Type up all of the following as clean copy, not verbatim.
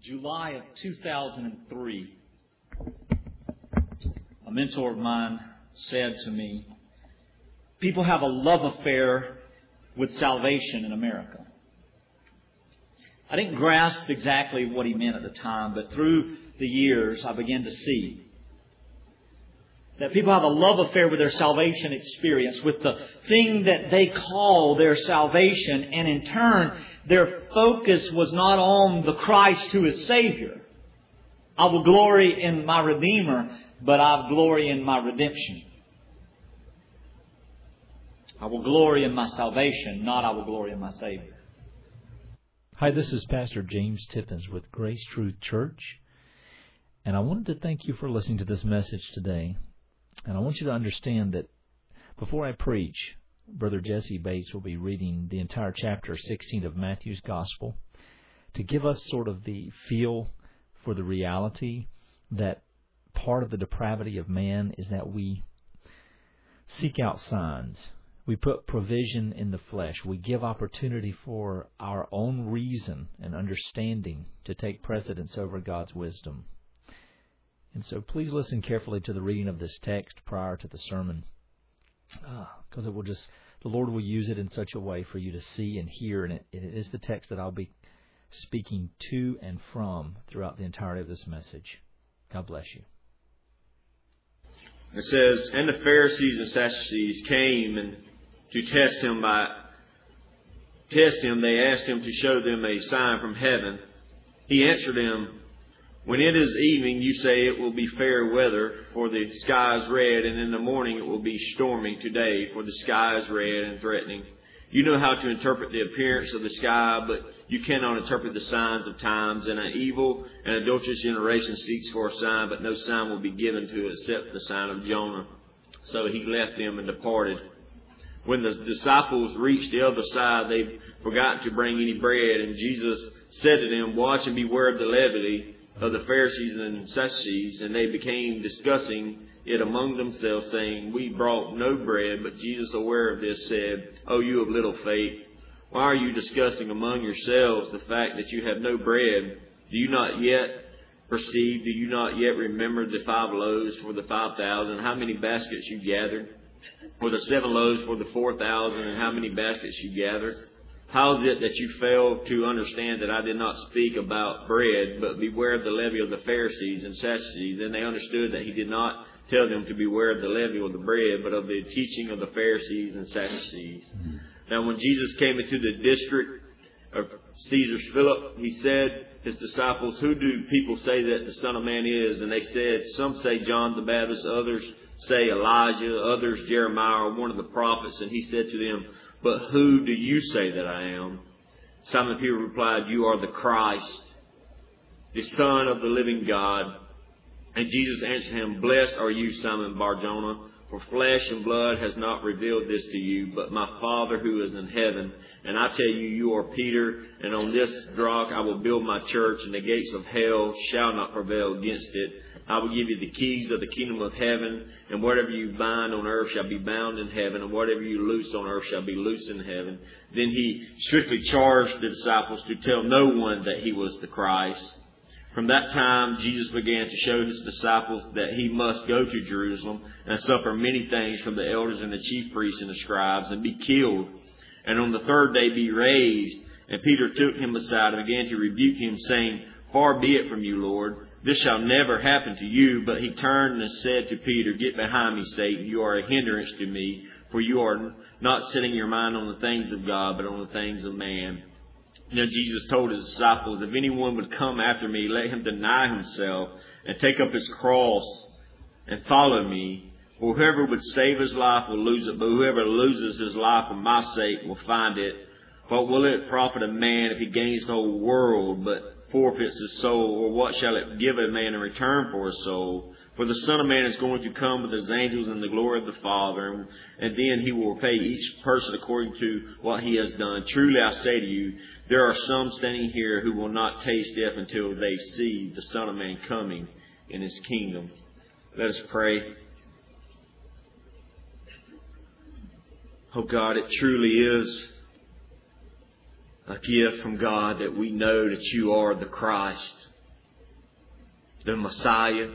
July of 2003, a mentor of mine said to me, people have a love affair with salvation in America. I didn't grasp exactly what he meant at the time, but through the years I began to see that people have a love affair with their salvation experience, with the thing that they call their salvation, and in turn, their focus was not on the Christ who is Savior. I will glory in my Redeemer, but I glory in my redemption. I will glory in my salvation, not I will glory in my Savior. Hi, this is Pastor James Tippins with Grace Truth Church, and I wanted to thank you for listening to this message today. And I want you to understand that before I preach, Brother Jesse Bates will be reading the entire chapter 16 of Matthew's Gospel to give us sort of the feel for the reality that part of the depravity of man is that we seek out signs. We put provision in the flesh. We give opportunity for our own reason and understanding to take precedence over God's wisdom. And so please listen carefully to the reading of this text prior to the sermon, because the Lord will use it in such a way for you to see and hear, and it is the text that I'll be speaking to and from throughout the entirety of this message. God bless you. It says, and the Pharisees and Sadducees came and to test him, they asked him to show them a sign from heaven. He answered them, when it is evening, you say it will be fair weather, for the sky is red, and in the morning it will be stormy today, for the sky is red and threatening. You know how to interpret the appearance of the sky, but you cannot interpret the signs of times. And an evil and adulterous generation seeks for a sign, but no sign will be given to it except the sign of Jonah. So he left them and departed. When the disciples reached the other side, they forgot to bring any bread, and Jesus said to them, watch and beware of the levity of the Pharisees and Sadducees, and they became discussing it among themselves, saying, we brought no bread. But Jesus, aware of this, said, O you of little faith, why are you discussing among yourselves the fact that you have no bread? Do you not yet perceive? Do you not yet remember the 5 loaves for the 5,000? How many baskets you gathered? Or the 7 loaves for the 4,000? And how many baskets you gathered? How is it that you fail to understand that I did not speak about bread, but beware of the levy of the Pharisees and Sadducees? Then they understood that he did not tell them to beware of the levy of the bread, but of the teaching of the Pharisees and Sadducees. Now when Jesus came into the district of Caesar's Philip, he said his disciples, who do people say that the Son of Man is? And they said, some say John the Baptist, others say Elijah, others Jeremiah or one of the prophets. And he said to them, but who do you say that I am? Simon Peter replied, you are the Christ, the Son of the living God. And Jesus answered him, blessed are you, Simon Bar-Jonah, for flesh and blood has not revealed this to you, but my Father who is in heaven. And I tell you, you are Peter, and on this rock I will build my church, and the gates of hell shall not prevail against it. I will give you the keys of the kingdom of heaven, and whatever you bind on earth shall be bound in heaven, and whatever you loose on earth shall be loosed in heaven. Then he strictly charged the disciples to tell no one that he was the Christ. From that time, Jesus began to show his disciples that he must go to Jerusalem and suffer many things from the elders and the chief priests and the scribes, and be killed, and on the 3rd day be raised. And Peter took him aside and began to rebuke him, saying, far be it from you, Lord. This shall never happen to you. But he turned and said to Peter, get behind me, Satan. You are a hindrance to me, for you are not setting your mind on the things of God, but on the things of man. Now Jesus told his disciples, if anyone would come after me, let him deny himself and take up his cross and follow me. For whoever would save his life will lose it, but whoever loses his life for my sake will find it. What will it profit a man if he gains the whole world, but forfeits his soul? Or what shall it give a man in return for his soul? For the Son of Man is going to come with his angels in the glory of the Father, and then he will repay each person according to what he has done. Truly I say to you, there are some standing here who will not taste death until they see the Son of Man coming in his kingdom. Let us pray. Oh God, it truly is a gift from God that we know that you are the Christ, the Messiah.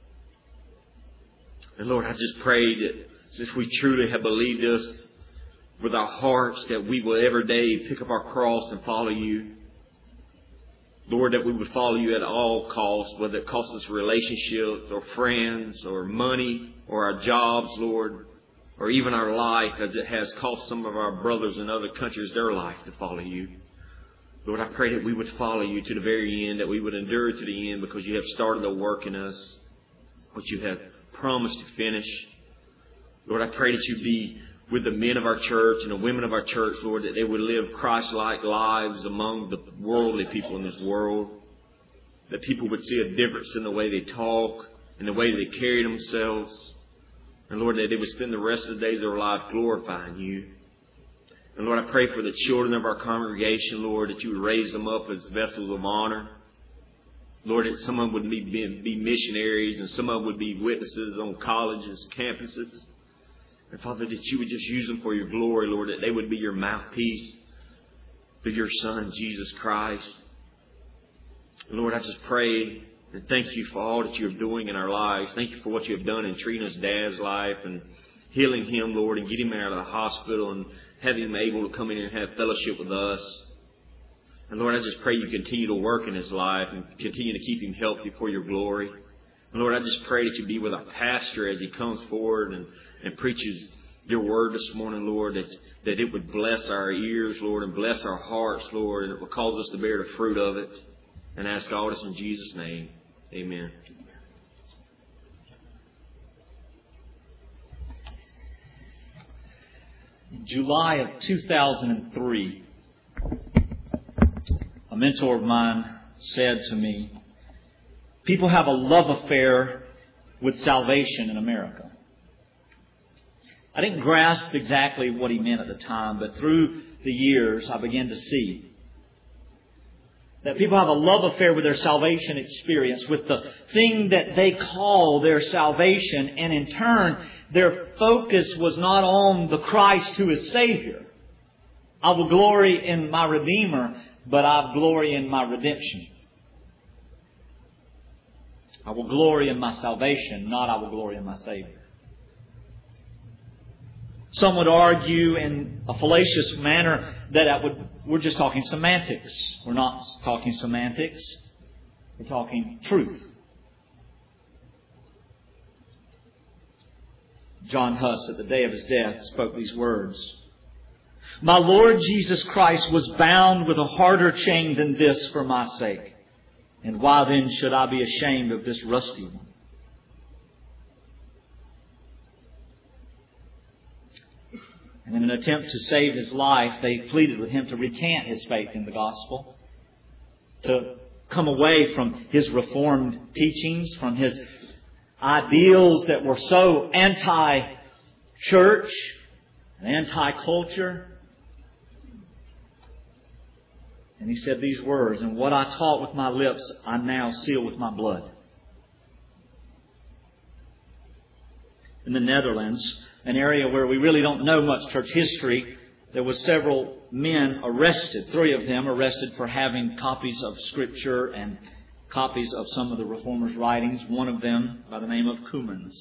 And Lord, I just pray that since we truly have believed this with our hearts, that we will every day pick up our cross and follow you. Lord, that we would follow you at all costs, whether it costs us relationships or friends or money or our jobs, Lord, or even our life, as it has cost some of our brothers in other countries their life to follow you. Lord, I pray that we would follow you to the very end, that we would endure to the end, because you have started a work in us, which you have promised to finish. Lord, I pray that you be with the men of our church and the women of our church, Lord, that they would live Christ-like lives among the worldly people in this world. That people would see a difference in the way they talk, in the way they carry themselves. And Lord, that they would spend the rest of the days of their life glorifying you. And Lord, I pray for the children of our congregation, Lord, that you would raise them up as vessels of honor. Lord, that some of them would be missionaries and some of them would be witnesses on colleges, campuses. And Father, that you would just use them for your glory, Lord, that they would be your mouthpiece through your Son, Jesus Christ. And Lord, I just pray and thank you for all that you are doing in our lives. Thank you for what you have done in Trina's dad's life and healing him, Lord, and getting him out of the hospital and having him able to come in and have fellowship with us. And Lord, I just pray you continue to work in his life and continue to keep him healthy for your glory. And Lord, I just pray that you be with our pastor as he comes forward and preaches your word this morning, Lord, that it would bless our ears, Lord, and bless our hearts, Lord, and it would cause us to bear the fruit of it. And ask all this in Jesus' name. Amen. In July of 2003, a mentor of mine said to me, people have a love affair with salvation in America. I didn't grasp exactly what he meant at the time, but through the years I began to see that people have a love affair with their salvation experience, with the thing that they call their salvation, and in turn, their focus was not on the Christ who is Savior. I will glory in my Redeemer, but I glory in my redemption. I will glory in my salvation, not I will glory in my Savior. Some would argue in a fallacious manner that we're just talking semantics. We're not talking semantics. We're talking truth. John Huss, at the day of his death, spoke these words. My Lord Jesus Christ was bound with a harder chain than this for my sake. And why then should I be ashamed of this rusty one? And in an attempt to save his life, they pleaded with him to recant his faith in the gospel, to come away from his Reformed teachings, from his ideals that were so anti-church and anti-culture. And he said these words, and what I taught with my lips, I now seal with my blood. In the Netherlands, an area where we really don't know much church history, there were several men arrested, 3 of them arrested for having copies of Scripture and copies of some of the Reformers' writings, one of them by the name of Koemens.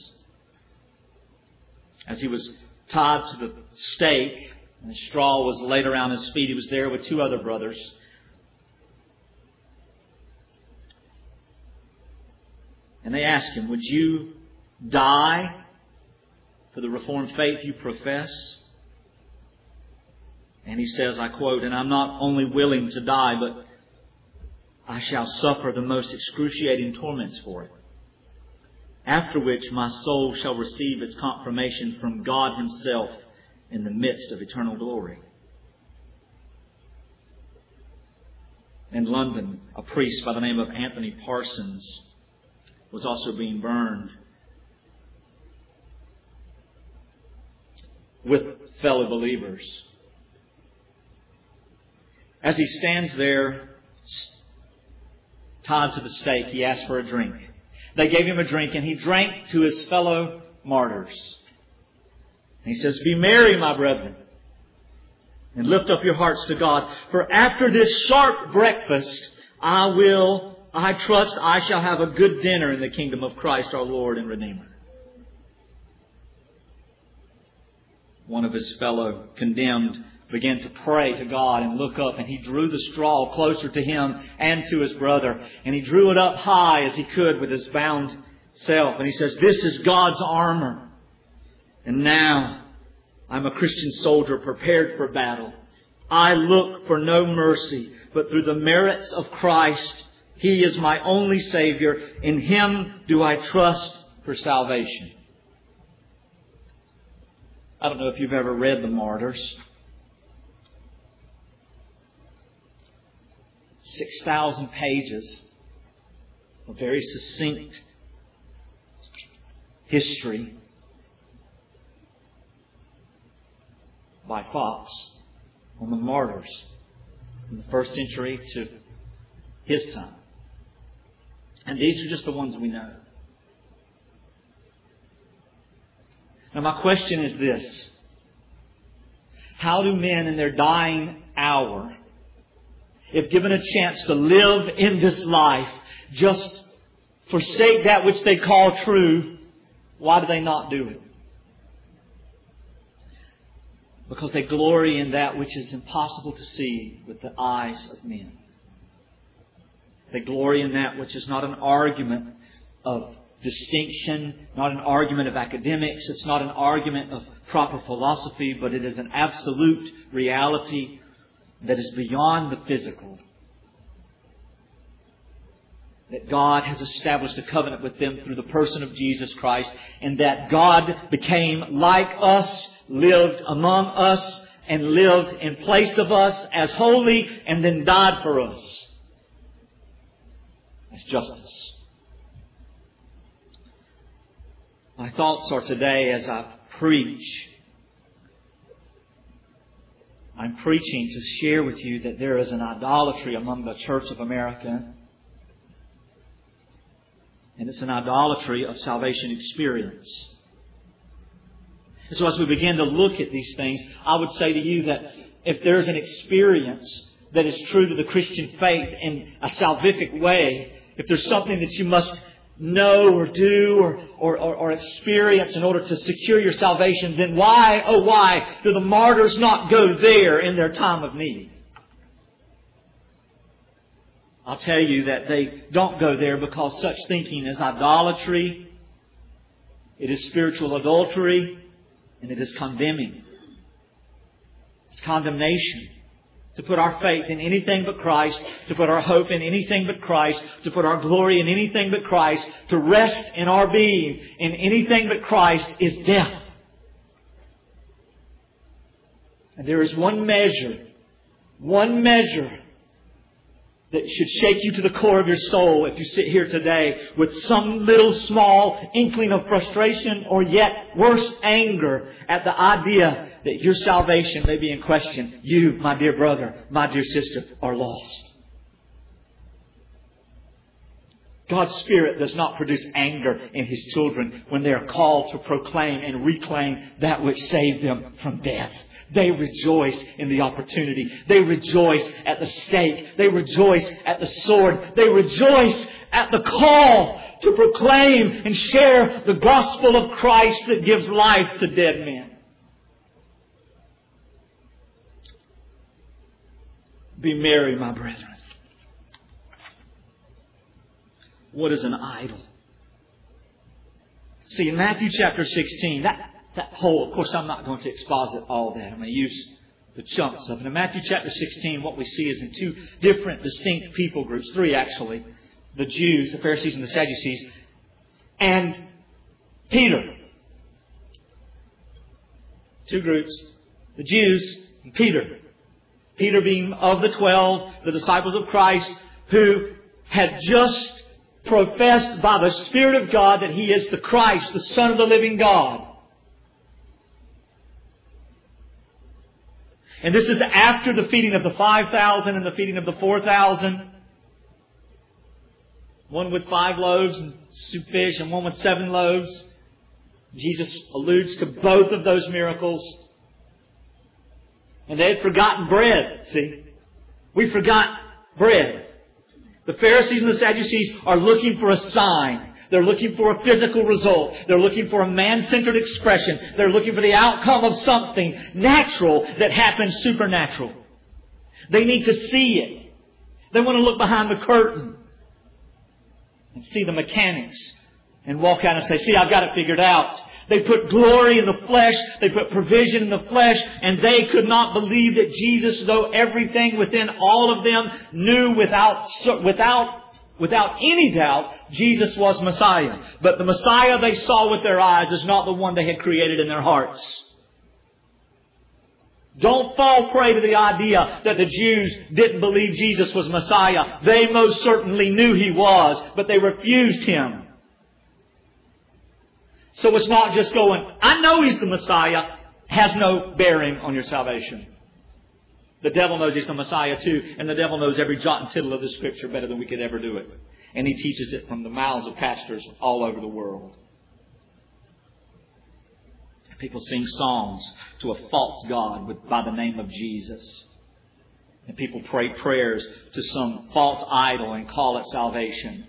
As he was tied to the stake and a straw was laid around his feet, he was there with 2 other brothers. And they asked him, would you die for the Reformed faith you profess? And he says, I quote, and I'm not only willing to die, but I shall suffer the most excruciating torments for it. After which my soul shall receive its confirmation from God Himself in the midst of eternal glory. In London, a priest by the name of Anthony Parsons was also being burned with fellow believers. As he stands there, tied to the stake, he asked for a drink. They gave him a drink, and he drank to his fellow martyrs. And he says, be merry, my brethren, and lift up your hearts to God. For after this sharp breakfast, I will I trust I shall have a good dinner in the kingdom of Christ our Lord and Redeemer. One of his fellow condemned began to pray to God and look up, and he drew the straw closer to him and to his brother. And he drew it up high as he could with his bound self. And he says, "This is God's armor. And now I'm a Christian soldier prepared for battle. I look for no mercy, but through the merits of Christ, He is my only Savior. In Him do I trust for salvation." I don't know if you've ever read the Martyrs. 6,000 pages of very succinct history by Fox on the martyrs from the first century to his time. And these are just the ones we know. Now my question is this: how do men in their dying hour, if given a chance to live in this life, just forsake that which they call true? Why do they not do it? Because they glory in that which is impossible to see with the eyes of men. They glory in that which is not an argument of distinction, not an argument of academics. It's not an argument of proper philosophy, but it is an absolute reality that is beyond the physical. That God has established a covenant with them through the person of Jesus Christ, and that God became like us, lived among us, and lived in place of us as holy, and then died for us as justice. My thoughts are today as I preach. I'm preaching to share with you that there is an idolatry among the Church of America. And it's an idolatry of salvation experience. And so as we begin to look at these things, I would say to you that if there's an experience that is true to the Christian faith in a salvific way, if there's something that you must know or do or experience in order to secure your salvation, then why, oh why, do the martyrs not go there in their time of need? I'll tell you that they don't go there because such thinking is idolatry, it is spiritual adultery, and it is condemning. It's condemnation. To put our faith in anything but Christ, to put our hope in anything but Christ, to put our glory in anything but Christ, to rest in our being in anything but Christ is death. And there is one measure that should shake you to the core of your soul if you sit here today with some little small inkling of frustration or yet worse, anger at the idea that your salvation may be in question. You, my dear brother, my dear sister, are lost. God's Spirit does not produce anger in His children when they are called to proclaim and reclaim that which saved them from death. They rejoice in the opportunity. They rejoice at the stake. They rejoice at the sword. They rejoice at the call to proclaim and share the gospel of Christ that gives life to dead men. Be merry, my brethren. What is an idol? See, in Matthew chapter 16, that whole, of course, I'm not going to exposit all that. I'm going to use the chunks of it. In Matthew chapter 16, what we see is in two different, distinct people groups. Three, actually. The Jews, the Pharisees, and the Sadducees. And Peter. Two groups. The Jews and Peter. Peter being of the 12, the disciples of Christ, who had just professed by the Spirit of God that He is the Christ, the Son of the living God. And this is after the feeding of the 5,000 and the feeding of the 4,000. One with 5 loaves and 2 fish and one with 7 loaves. Jesus alludes to both of those miracles. And they had forgotten bread, see. We forgot bread. The Pharisees and the Sadducees are looking for a sign. They're looking for a physical result. They're looking for a man-centered expression. They're looking for the outcome of something natural that happens supernatural. They need to see it. They want to look behind the curtain and see the mechanics and walk out and say, see, I've got it figured out. They put glory in the flesh. They put provision in the flesh. And they could not believe that Jesus, though everything within all of them knew without any doubt, Jesus was Messiah. But the Messiah they saw with their eyes is not the one they had created in their hearts. Don't fall prey to the idea that the Jews didn't believe Jesus was Messiah. They most certainly knew He was, but they refused Him. So it's not just going, I know He's the Messiah, has no bearing on your salvation. The devil knows He's the Messiah too, and the devil knows every jot and tittle of the Scripture better than we could ever do it. And he teaches it from the mouths of pastors all over the world. People sing songs to a false god by the name of Jesus. And people pray prayers to some false idol and call it salvation.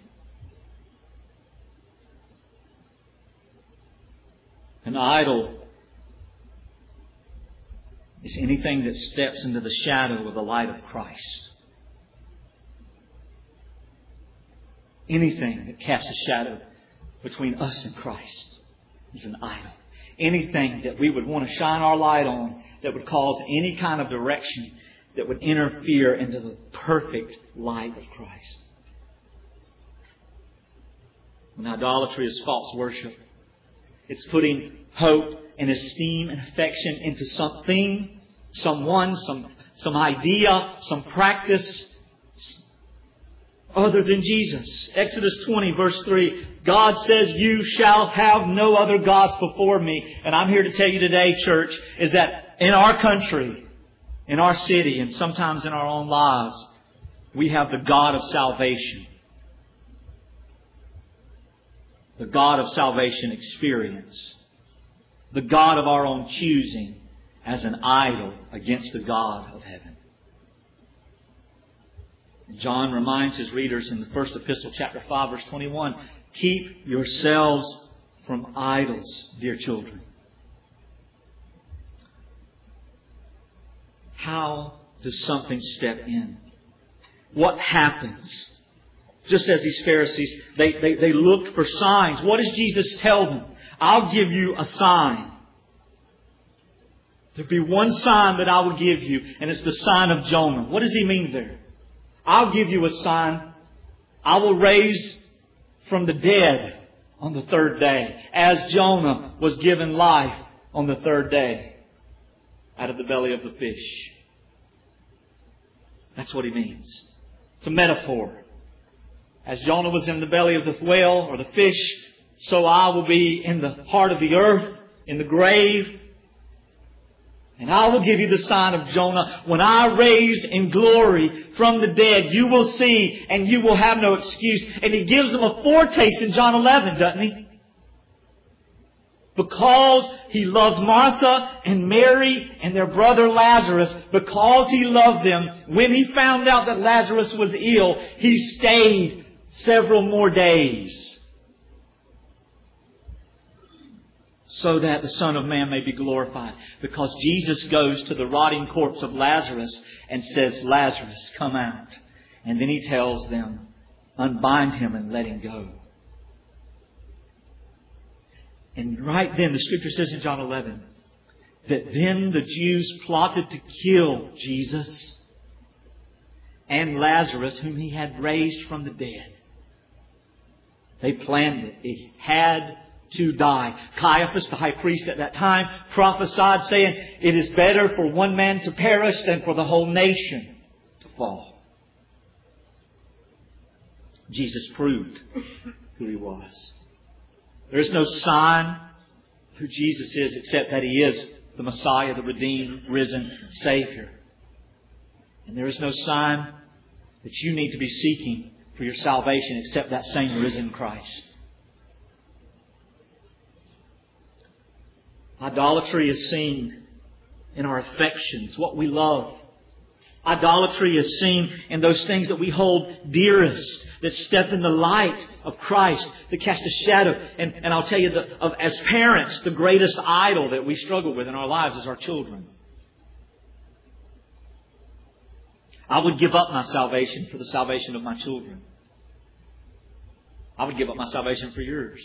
An idol is anything that steps into the shadow of the light of Christ. Anything that casts a shadow between us and Christ is an idol. Anything that we would want to shine our light on that would cause any kind of direction that would interfere into the perfect light of Christ. And idolatry is false worship. It's putting hope and esteem and affection into something, someone, some idea, some practice other than Jesus. Exodus 20 verse 3, God says, you shall have no other gods before me. And I'm here to tell you today, church, is that in our country, in our city, and sometimes in our own lives, we have the God of salvation. The God of salvation experience. The God of our own choosing as an idol against the God of heaven. John reminds his readers in the first epistle, chapter 5, verse 21, keep yourselves from idols, dear children. How does something step in? What happens? Just as these Pharisees, they looked for signs. What does Jesus tell them? I'll give you a sign. There'll be one sign that I will give you, and it's the sign of Jonah. What does He mean there? I'll give you a sign. I will raise from the dead on the third day, as Jonah was given life on the third day out of the belly of the fish. That's what He means. It's a metaphor. As Jonah was in the belly of the whale or the fish, so I will be in the heart of the earth, in the grave. And I will give you the sign of Jonah. When I raise in glory from the dead, you will see and you will have no excuse. And He gives them a foretaste in John 11, doesn't He? Because He loved Martha and Mary and their brother Lazarus, because He loved them, when He found out that Lazarus was ill, He stayed several more days, so that the Son of Man may be glorified. Because Jesus goes to the rotting corpse of Lazarus and says, Lazarus, come out. And then He tells them, unbind him and let him go. And right then, the Scripture says in John 11, that then the Jews plotted to kill Jesus and Lazarus, whom He had raised from the dead. They planned it. It had to die. Caiaphas, the high priest at that time, prophesied saying, it is better for one man to perish than for the whole nation to fall. Jesus proved who He was. There is no sign who Jesus is except that He is the Messiah, the redeemed, risen Savior. And there is no sign that you need to be seeking for your salvation except that same risen Christ. Idolatry is seen in our affections, what we love. Idolatry is seen in those things that we hold dearest, that step in the light of Christ, that cast a shadow. And I'll tell you, as parents, the greatest idol that we struggle with in our lives is our children. I would give up my salvation for the salvation of my children. I would give up my salvation for yours.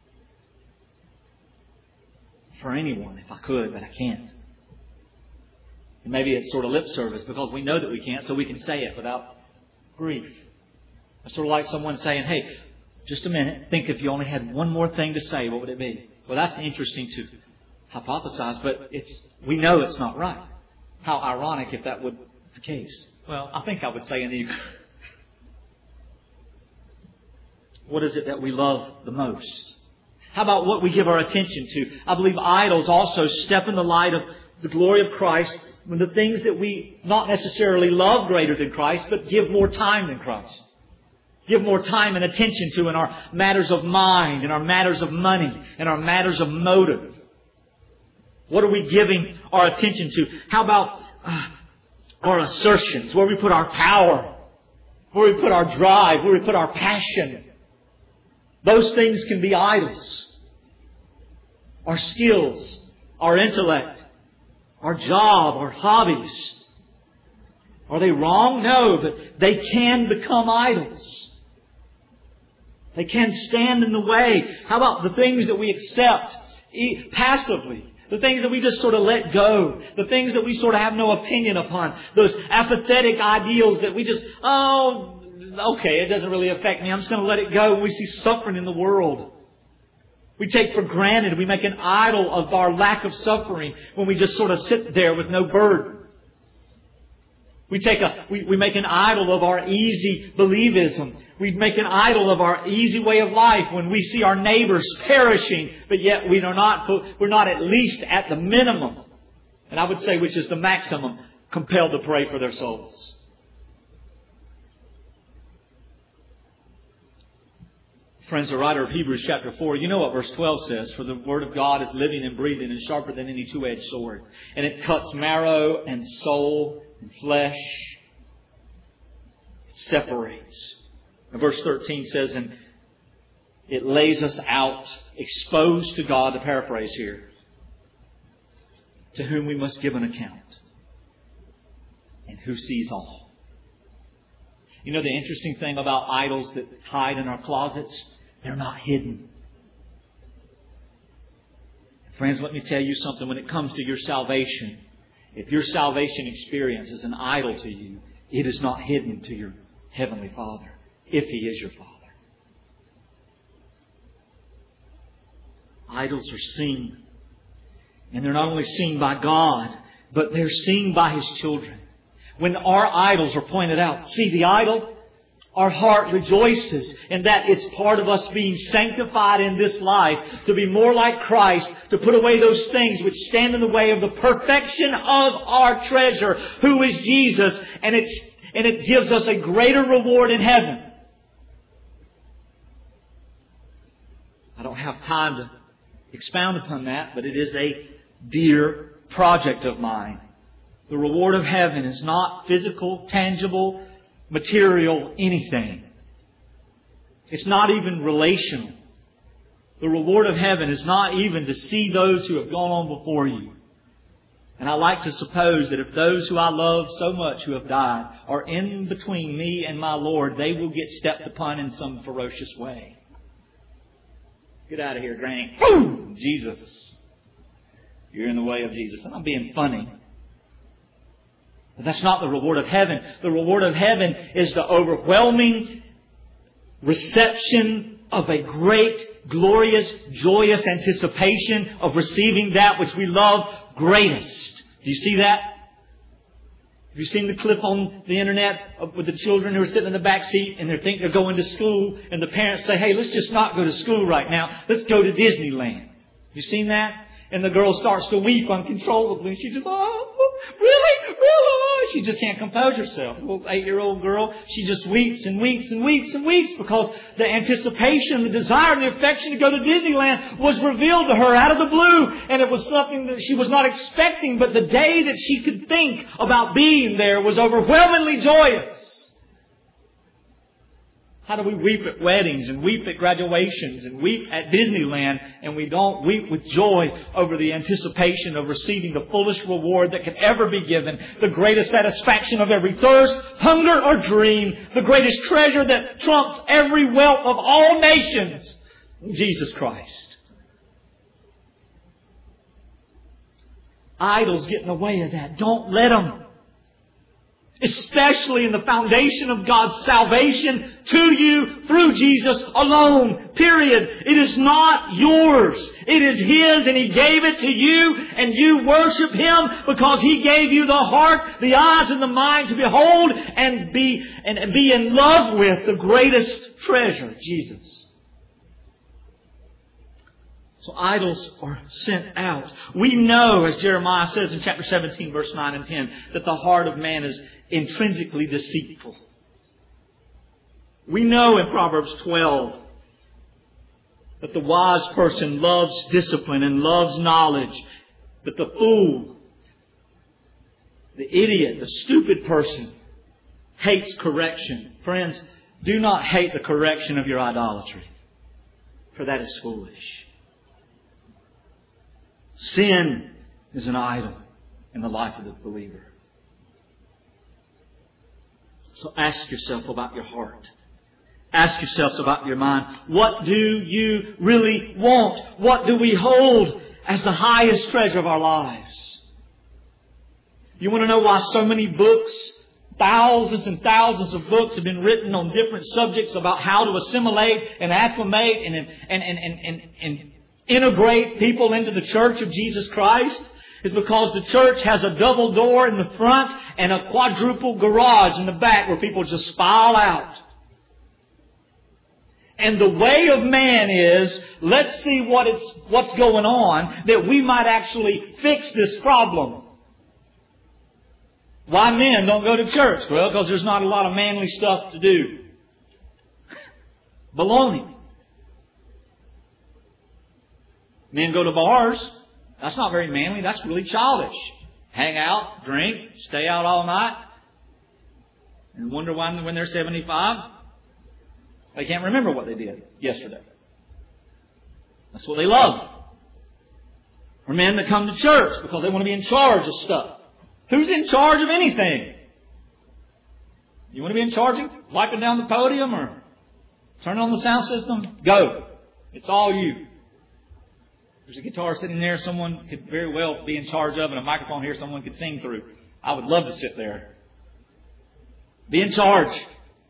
For anyone, if I could, but I can't. And maybe it's sort of lip service because we know that we can't, so we can say it without grief. It's sort of like someone saying, hey, just a minute, think if you only had one more thing to say, what would it be? Well, that's interesting to hypothesize, but we know it's not right. How ironic if that would be the case. Well, I think I would say in the what is it that we love the most? How about what we give our attention to? I believe idols also step in the light of the glory of Christ when the things that we not necessarily love greater than Christ, but give more time than Christ. Give more time and attention to in our matters of mind, in our matters of money, in our matters of motive. What are we giving our attention to? How about our assertions, where we put our power, where we put our drive, where we put our passion? Those things can be idols. Our skills, our intellect, our job, our hobbies. Are they wrong? No, but they can become idols. They can stand in the way. How about the things that we accept passively? The things that we just sort of let go. The things that we sort of have no opinion upon. Those apathetic ideals that we just, okay, it doesn't really affect me. I'm just going to let it go. We see suffering in the world. We take for granted. We make an idol of our lack of suffering when we just sort of sit there with no burden. We make an idol of our easy believism. We make an idol of our easy way of life when we see our neighbors perishing, but yet we're not at least at the minimum, and I would say which is the maximum, compelled to pray for their souls. Friends, the writer of Hebrews chapter 4, you know what verse 12 says, for the Word of God is living and breathing and sharper than any two-edged sword. And it cuts marrow and soul and flesh. It separates. And verse 13 says, and it lays us out, exposed to God, to paraphrase here, to whom we must give an account, and who sees all. You know the interesting thing about idols that hide in our closets? They're not hidden. Friends, let me tell you something. When it comes to your salvation, if your salvation experience is an idol to you, it is not hidden to your Heavenly Father, if He is your Father. Idols are seen. And they're not only seen by God, but they're seen by His children. When our idols are pointed out, see the idol? Our heart rejoices in that it's part of us being sanctified in this life to be more like Christ, to put away those things which stand in the way of the perfection of our treasure, who is Jesus, and it gives us a greater reward in heaven. I don't have time to expound upon that, but it is a dear project of mine. The reward of heaven is not physical, tangible, material, anything. It's not even relational. The reward of heaven is not even to see those who have gone on before you. And I like to suppose that if those who I love so much who have died are in between me and my Lord, they will get stepped upon in some ferocious way. Get out of here, Granny. Boom! Jesus. You're in the way of Jesus. And I'm being funny. But that's not the reward of heaven. The reward of heaven is the overwhelming reception of a great, glorious, joyous anticipation of receiving that which we love greatest. Do you see that? Have you seen the clip on the internet with the children who are sitting in the back seat and they think they're going to school and the parents say, hey, let's just not go to school right now. Let's go to Disneyland. Have you seen that? And the girl starts to weep uncontrollably. She just, oh. Really? Really? She just can't compose herself. The little 8-year-old girl, she just weeps and weeps and weeps and weeps because the anticipation, the desire, and the affection to go to Disneyland was revealed to her out of the blue. And it was something that she was not expecting, but the day that she could think about being there was overwhelmingly joyous. How do we weep at weddings and weep at graduations and weep at Disneyland, and we don't weep with joy over the anticipation of receiving the fullest reward that can ever be given, the greatest satisfaction of every thirst, hunger, or dream, the greatest treasure that trumps every wealth of all nations, Jesus Christ. Idols get in the way of that. Don't let them. Especially in the foundation of God's salvation to you through Jesus alone. Period. It is not yours. It is His, and He gave it to you, and you worship Him because He gave you the heart, the eyes, and the mind to behold and be in love with the greatest treasure, Jesus. So idols are sent out. We know, as Jeremiah says in chapter 17, verse 9 and 10, that the heart of man is intrinsically deceitful. We know in Proverbs 12 that the wise person loves discipline and loves knowledge, but the fool, the idiot, the stupid person hates correction. Friends, do not hate the correction of your idolatry, for that is foolish. Sin is an idol in the life of the believer. So ask yourself about your heart. Ask yourselves about your mind. What do you really want? What do we hold as the highest treasure of our lives? You want to know why so many books, thousands and thousands of books have been written on different subjects about how to assimilate and acclimate and integrate people into the church of Jesus Christ? Is because the church has a double door in the front and a quadruple garage in the back where people just file out. And the way of man is, let's see what's going on that we might actually fix this problem. Why men don't go to church? Well, because there's not a lot of manly stuff to do. Baloney. Men go to bars. That's not very manly. That's really childish. Hang out, drink, stay out all night, and wonder why when they're 75, they can't remember what they did yesterday. That's what they love. Or men that come to church because they want to be in charge of stuff. Who's in charge of anything? You want to be in charge of wiping down the podium or turning on the sound system? Go. It's all you. There's a guitar sitting there someone could very well be in charge of, and a microphone here someone could sing through. I would love to sit there. Be in charge.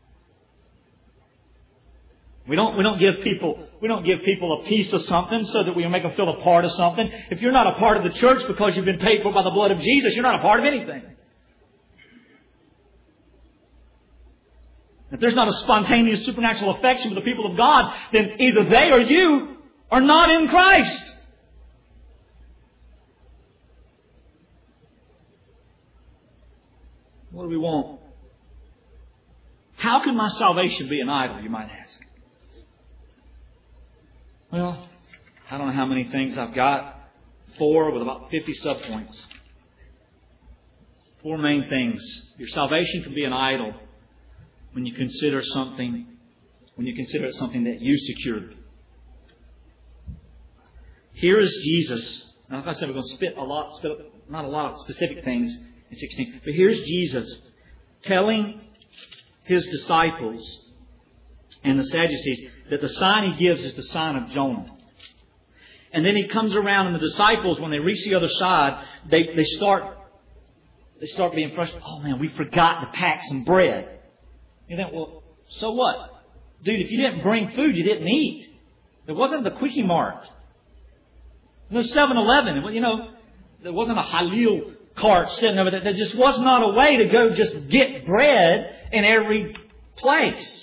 We don't give people a piece of something so that we make them feel a part of something. If you're not a part of the church because you've been paid for by the blood of Jesus, you're not a part of anything. If there's not a spontaneous supernatural affection for the people of God, then either they or you are not in Christ. What do we want? How can my salvation be an idol, you might ask? Well, I don't know how many things I've got. 4 with about 50 subpoints. 4 main things. Your salvation can be an idol when you consider it something that you secured. Here is Jesus. Now, like I said, we're going to spit not a lot of specific things in 16. But here's Jesus telling His disciples and the Sadducees that the sign He gives is the sign of Jonah. And then He comes around and the disciples, when they reach the other side, they start being frustrated. Oh man, we forgot to pack some bread. You think, well, so what? Dude, if you didn't bring food, you didn't eat. There wasn't the Quickie Mart. No 7-Eleven. There wasn't a Halil cart sitting over there. There just was not a way to go just get bread in every place.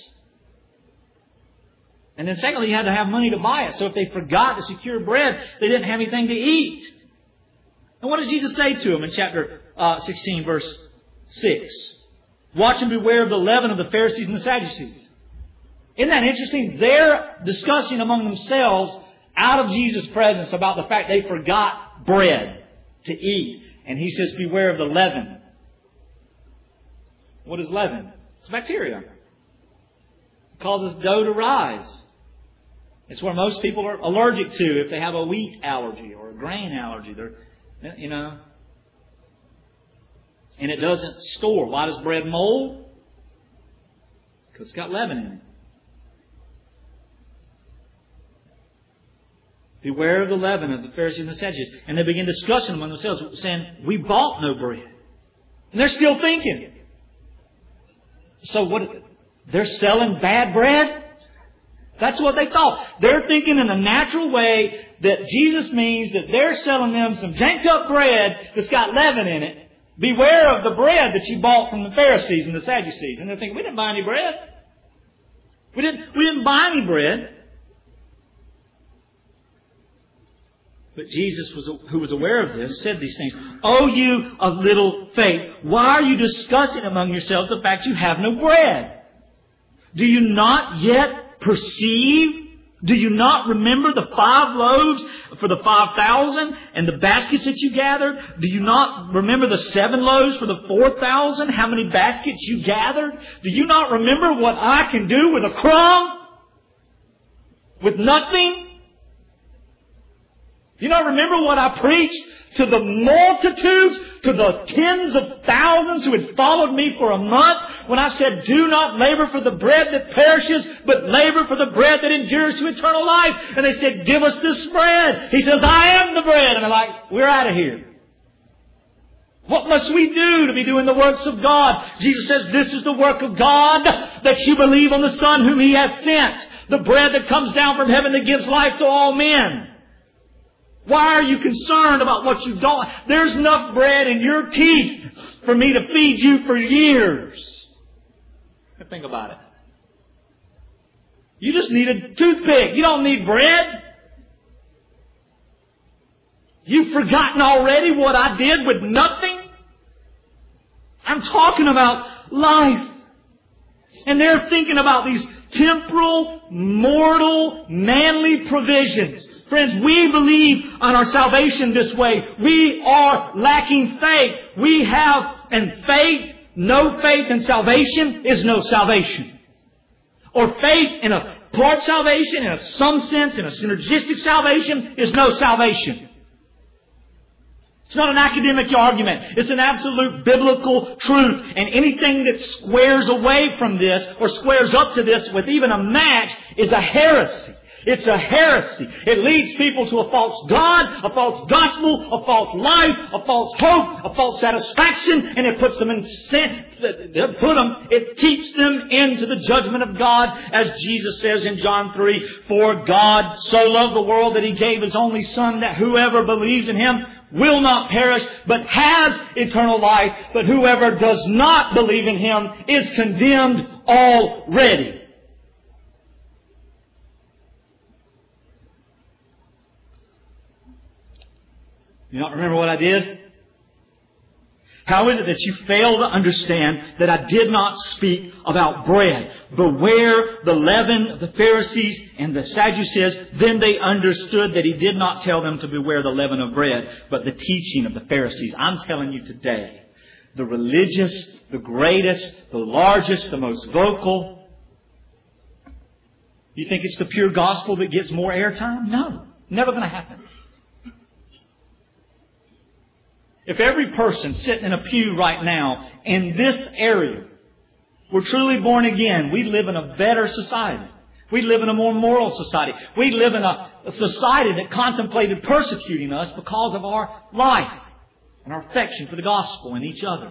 And then secondly, you had to have money to buy it. So if they forgot to secure bread, they didn't have anything to eat. And what does Jesus say to them in chapter 16, verse 6. Watch and beware of the leaven of the Pharisees and the Sadducees. Isn't that interesting? They're discussing among themselves out of Jesus' presence about the fact they forgot bread to eat. And He says, beware of the leaven. What is leaven? It's bacteria. It causes dough to rise. It's where most people are allergic to if they have a wheat allergy or a grain allergy. And it doesn't store. Why does bread mold? Because it's got leaven in it. Beware of the leaven of the Pharisees and the Sadducees. And they begin discussing among themselves, saying, we bought no bread. And they're still thinking. So what? They're selling bad bread? That's what they thought. They're thinking in a natural way that Jesus means that they're selling them some janked up bread that's got leaven in it. Beware of the bread that you bought from the Pharisees and the Sadducees. And they're thinking, we didn't buy any bread. We didn't buy any bread. But Jesus, who was aware of this, said these things. O you of little faith, why are you discussing among yourselves the fact you have no bread? Do you not yet perceive? Do you not remember the 5 loaves for the 5,000 and the baskets that you gathered? Do you not remember the 7 loaves for the 4,000? How many baskets you gathered? Do you not remember what I can do with a crumb? With nothing? Do you not remember what I preached to the multitudes, to the tens of thousands who had followed me for a month, when I said, do not labor for the bread that perishes, but labor for the bread that endures to eternal life? And they said, give us this bread. He says, I am the bread. And they're like, we're out of here. What must we do to be doing the works of God? Jesus says, this is the work of God, that you believe on the Son whom He has sent. The bread that comes down from heaven that gives life to all men. Why are you concerned about what you don't? There's enough bread in your teeth for me to feed you for years. Think about it. You just need a toothpick. You don't need bread. You've forgotten already what I did with nothing? I'm talking about life. And they're thinking about these temporal, mortal, manly provisions. Friends, we believe on our salvation this way. We are lacking faith. We have, and faith, no faith in salvation is no salvation. Or faith in a part salvation, in some sense, in a synergistic salvation, is no salvation. It's not an academic argument. It's an absolute biblical truth. And anything that squares away from this or squares up to this with even a match is a heresy. It's a heresy. It leads people to a false God, a false gospel, a false life, a false hope, a false satisfaction, and it puts them in sin. It keeps them into the judgment of God, as Jesus says in John 3, for God so loved the world that He gave His only Son, that whoever believes in Him will not perish, but has eternal life. But whoever does not believe in Him is condemned already. You not remember what I did? How is it that you fail to understand that I did not speak about bread? Beware the leaven of the Pharisees and the Sadducees. Then they understood that He did not tell them to beware the leaven of bread, but the teaching of the Pharisees. I'm telling you today, the religious, the greatest, the largest, the most vocal. You think it's the pure gospel that gets more airtime? No. Never going to happen. If every person sitting in a pew right now in this area were truly born again, we'd live in a better society. We'd live in a more moral society. We'd live in a society that contemplated persecuting us because of our life and our affection for the gospel and each other.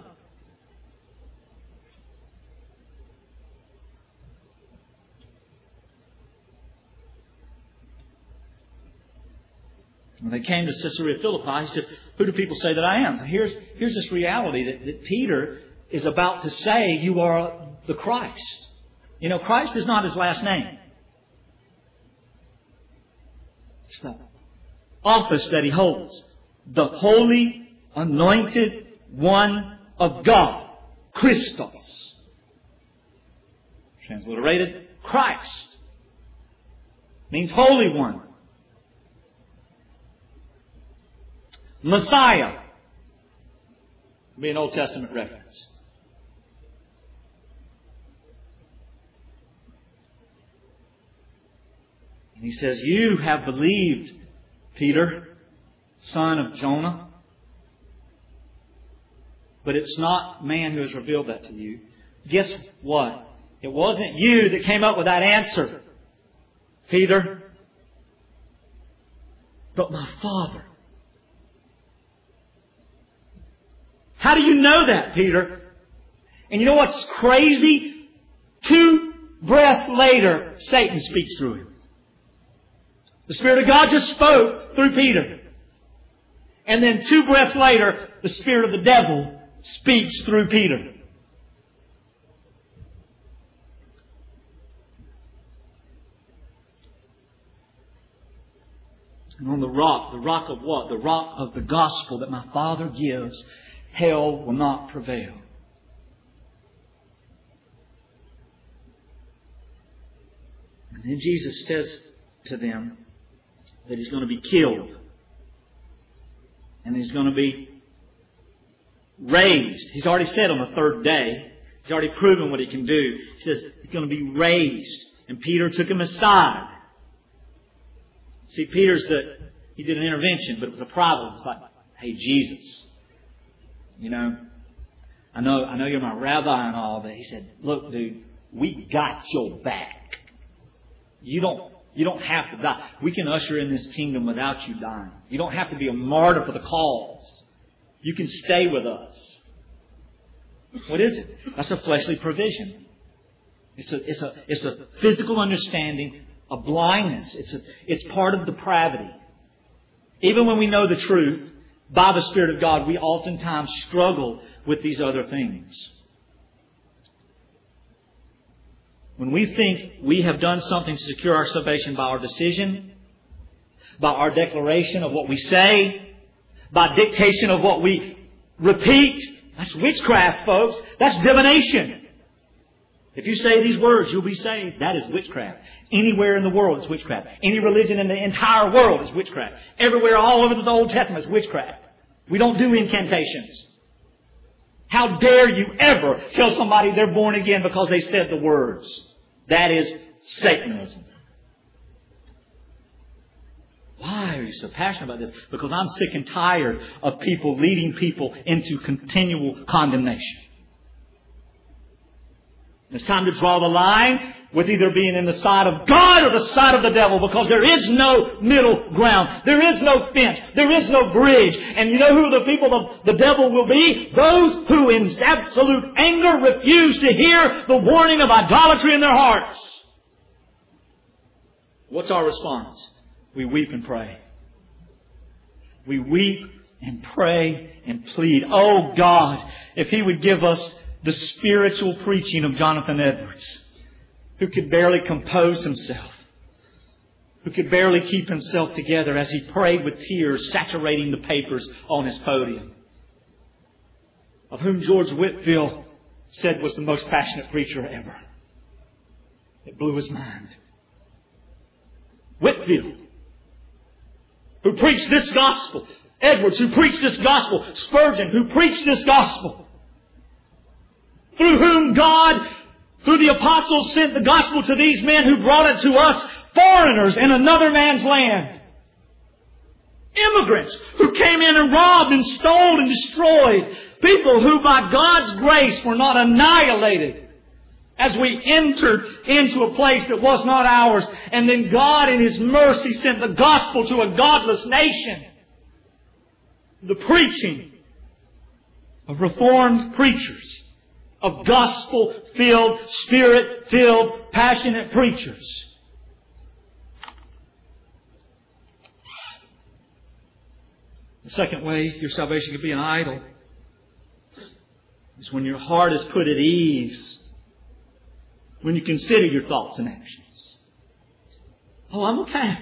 When they came to Caesarea Philippi, he said, who do people say that I am? So here's this reality that Peter is about to say, you are the Christ. You know, Christ is not his last name. It's the office that he holds. The holy, anointed one of God. Christos. Transliterated, Christ. Means Holy One. Messiah. Would be an Old Testament reference. And he says, you have believed, Peter, son of Jonah. But it's not man who has revealed that to you. Guess what? It wasn't you that came up with that answer, Peter, but my Father. How do you know that, Peter? And you know what's crazy? 2 breaths later, Satan speaks through him. The Spirit of God just spoke through Peter. And then 2 breaths later, the spirit of the devil speaks through Peter. And on the rock of what? The rock of the gospel that my Father gives, hell will not prevail. And then Jesus says to them that He's going to be killed. And He's going to be raised. He's already said on the 3rd day. He's already proven what He can do. He says He's going to be raised. And Peter took Him aside. See, he did an intervention, but it was a problem. It's like, hey, Jesus, I know you're my rabbi and all, but He said, look, dude, we got your back. You don't have to die. We can usher in this kingdom without you dying. You don't have to be a martyr for the cause. You can stay with us. What is it? That's a fleshly provision. It's a physical understanding of blindness. It's part of depravity. Even when we know the truth by the Spirit of God, we oftentimes struggle with these other things. When we think we have done something to secure our salvation by our decision, by our declaration of what we say, by dictation of what we repeat, that's witchcraft, folks. That's divination. If you say these words, you'll be saved. That is witchcraft. Anywhere in the world is witchcraft. Any religion in the entire world is witchcraft. Everywhere, all over the Old Testament is witchcraft. We don't do incantations. How dare you ever tell somebody they're born again because they said the words? That is Satanism. Why are you so passionate about this? Because I'm sick and tired of people leading people into continual condemnation. It's time to draw the line with either being in the side of God or the side of the devil, because there is no middle ground. There is no fence. There is no bridge. And you know who the people of the devil will be? Those who in absolute anger refuse to hear the warning of idolatry in their hearts. What's our response? We weep and pray. We weep and pray and plead. Oh God, if He would give us the spiritual preaching of Jonathan Edwards, who could barely compose himself, who could barely keep himself together as he prayed with tears saturating the papers on his podium, of whom George Whitefield said was the most passionate preacher ever. It blew his mind. Whitefield, who preached this gospel. Edwards, who preached this gospel. Spurgeon, who preached this gospel. Through whom God, through the apostles, sent the gospel to these men who brought it to us, foreigners in another man's land. Immigrants who came in and robbed and stole and destroyed. People who by God's grace were not annihilated as we entered into a place that was not ours. And then God in His mercy sent the gospel to a godless nation. The preaching of Reformed preachers, of gospel-filled, Spirit-filled, passionate preachers. The second way your salvation can be an idol is when your heart is put at ease, when you consider your thoughts and actions. Oh, I'm okay.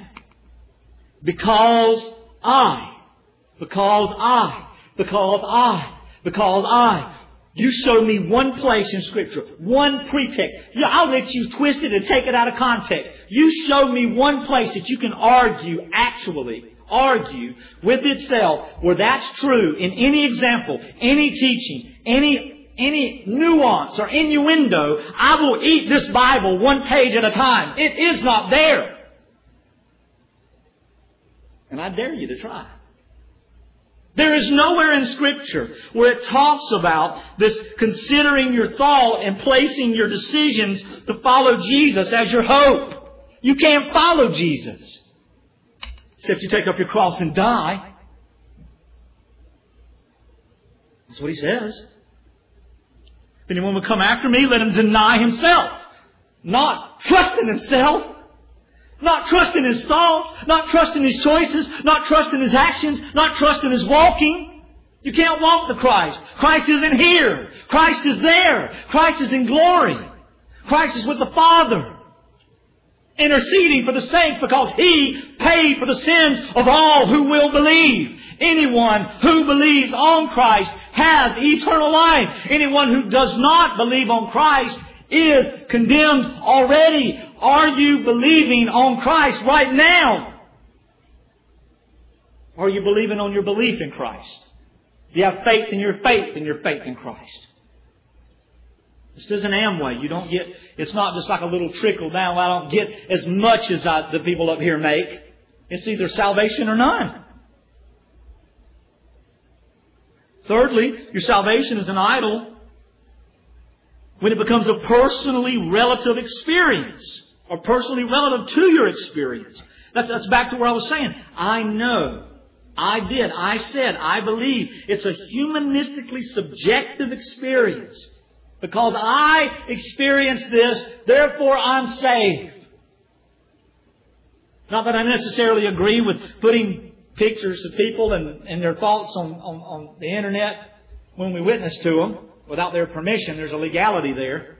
Because I. Because you show me one place in Scripture, one pretext. Yeah, I'll let you twist it and take it out of context. You show me one place that you can argue with itself where that's true in any example, any teaching, any nuance or innuendo. I will eat this Bible one page at a time. It is not there. And I dare you to try. There is nowhere in Scripture where it talks about this considering your thought and placing your decisions to follow Jesus as your hope. You can't follow Jesus except you take up your cross and die. That's what He says. If anyone will come after me, let him deny himself. Not trust in himself. Not trust in his thoughts, not trust in his choices, not trust in his actions, not trust in his walking. You can't walk the Christ. Christ isn't here. Christ is there. Christ is in glory. Christ is with the Father, interceding for the saints because He paid for the sins of all who will believe. Anyone who believes on Christ has eternal life. Anyone who does not believe on Christ is condemned already. Are you believing on Christ right now? Or are you believing on your belief in Christ? Do you have faith in your faith in Christ? This isn't Amway. You don't get, it's not just like a little trickle down. I don't get as much as the people up here make. It's either salvation or none. Thirdly, your salvation is an idol when it becomes a personally relative experience. Or personally relative to your experience. That's back to where I was saying. I know. I said. I believe. It's a humanistically subjective experience. Because I experienced this, therefore I'm saved. Not that I necessarily agree with putting pictures of people and their thoughts on the internet when we witness to them without their permission. There's a legality there.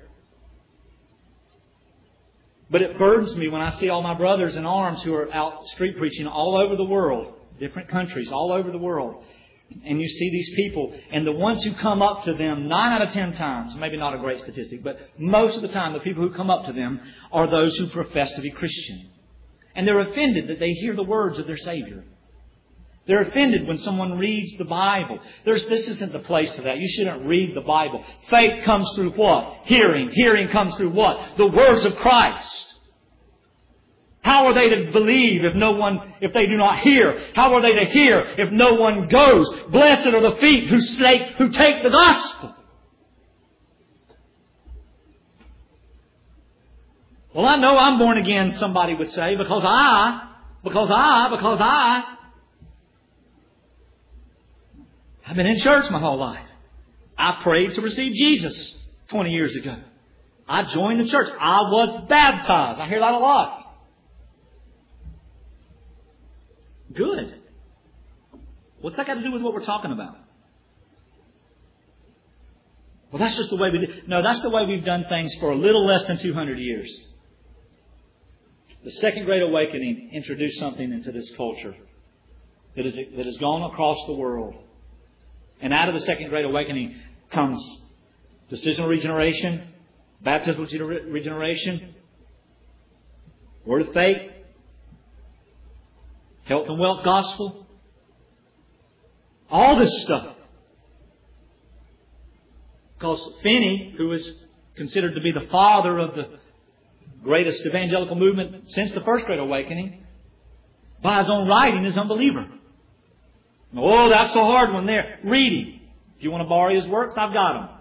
But it burdens me when I see all my brothers in arms who are out street preaching all over the world, different countries, all over the world. And you see these people, and the ones who come up to them 9 out of 10 times, maybe not a great statistic, but most of the time the people who come up to them are those who profess to be Christian. And they're offended that they hear the words of their Savior. They're offended when someone reads the Bible. This isn't the place for that. You shouldn't read the Bible. Faith comes through what? Hearing. Hearing comes through what? The words of Christ. How are they to believe if they do not hear? How are they to hear if no one goes? Blessed are the feet who take the gospel. Well, I know I'm born again, somebody would say, because I've been in church my whole life. I prayed to receive Jesus 20 years ago. I joined the church. I was baptized. I hear that a lot. Good. What's that got to do with what we're talking about? Well, that's just the way we do. No, that's the way we've done things for a little less than 200 years. The Second Great Awakening introduced something into this culture that has gone across the world. And out of the Second Great Awakening comes decisional regeneration, baptismal regeneration, word of faith, health and wealth gospel, all this stuff. Because Finney, who is considered to be the father of the greatest evangelical movement since the First Great Awakening, by his own writing is an unbeliever. Oh, that's so hard when they're reading. If you want to borrow his works, I've got them.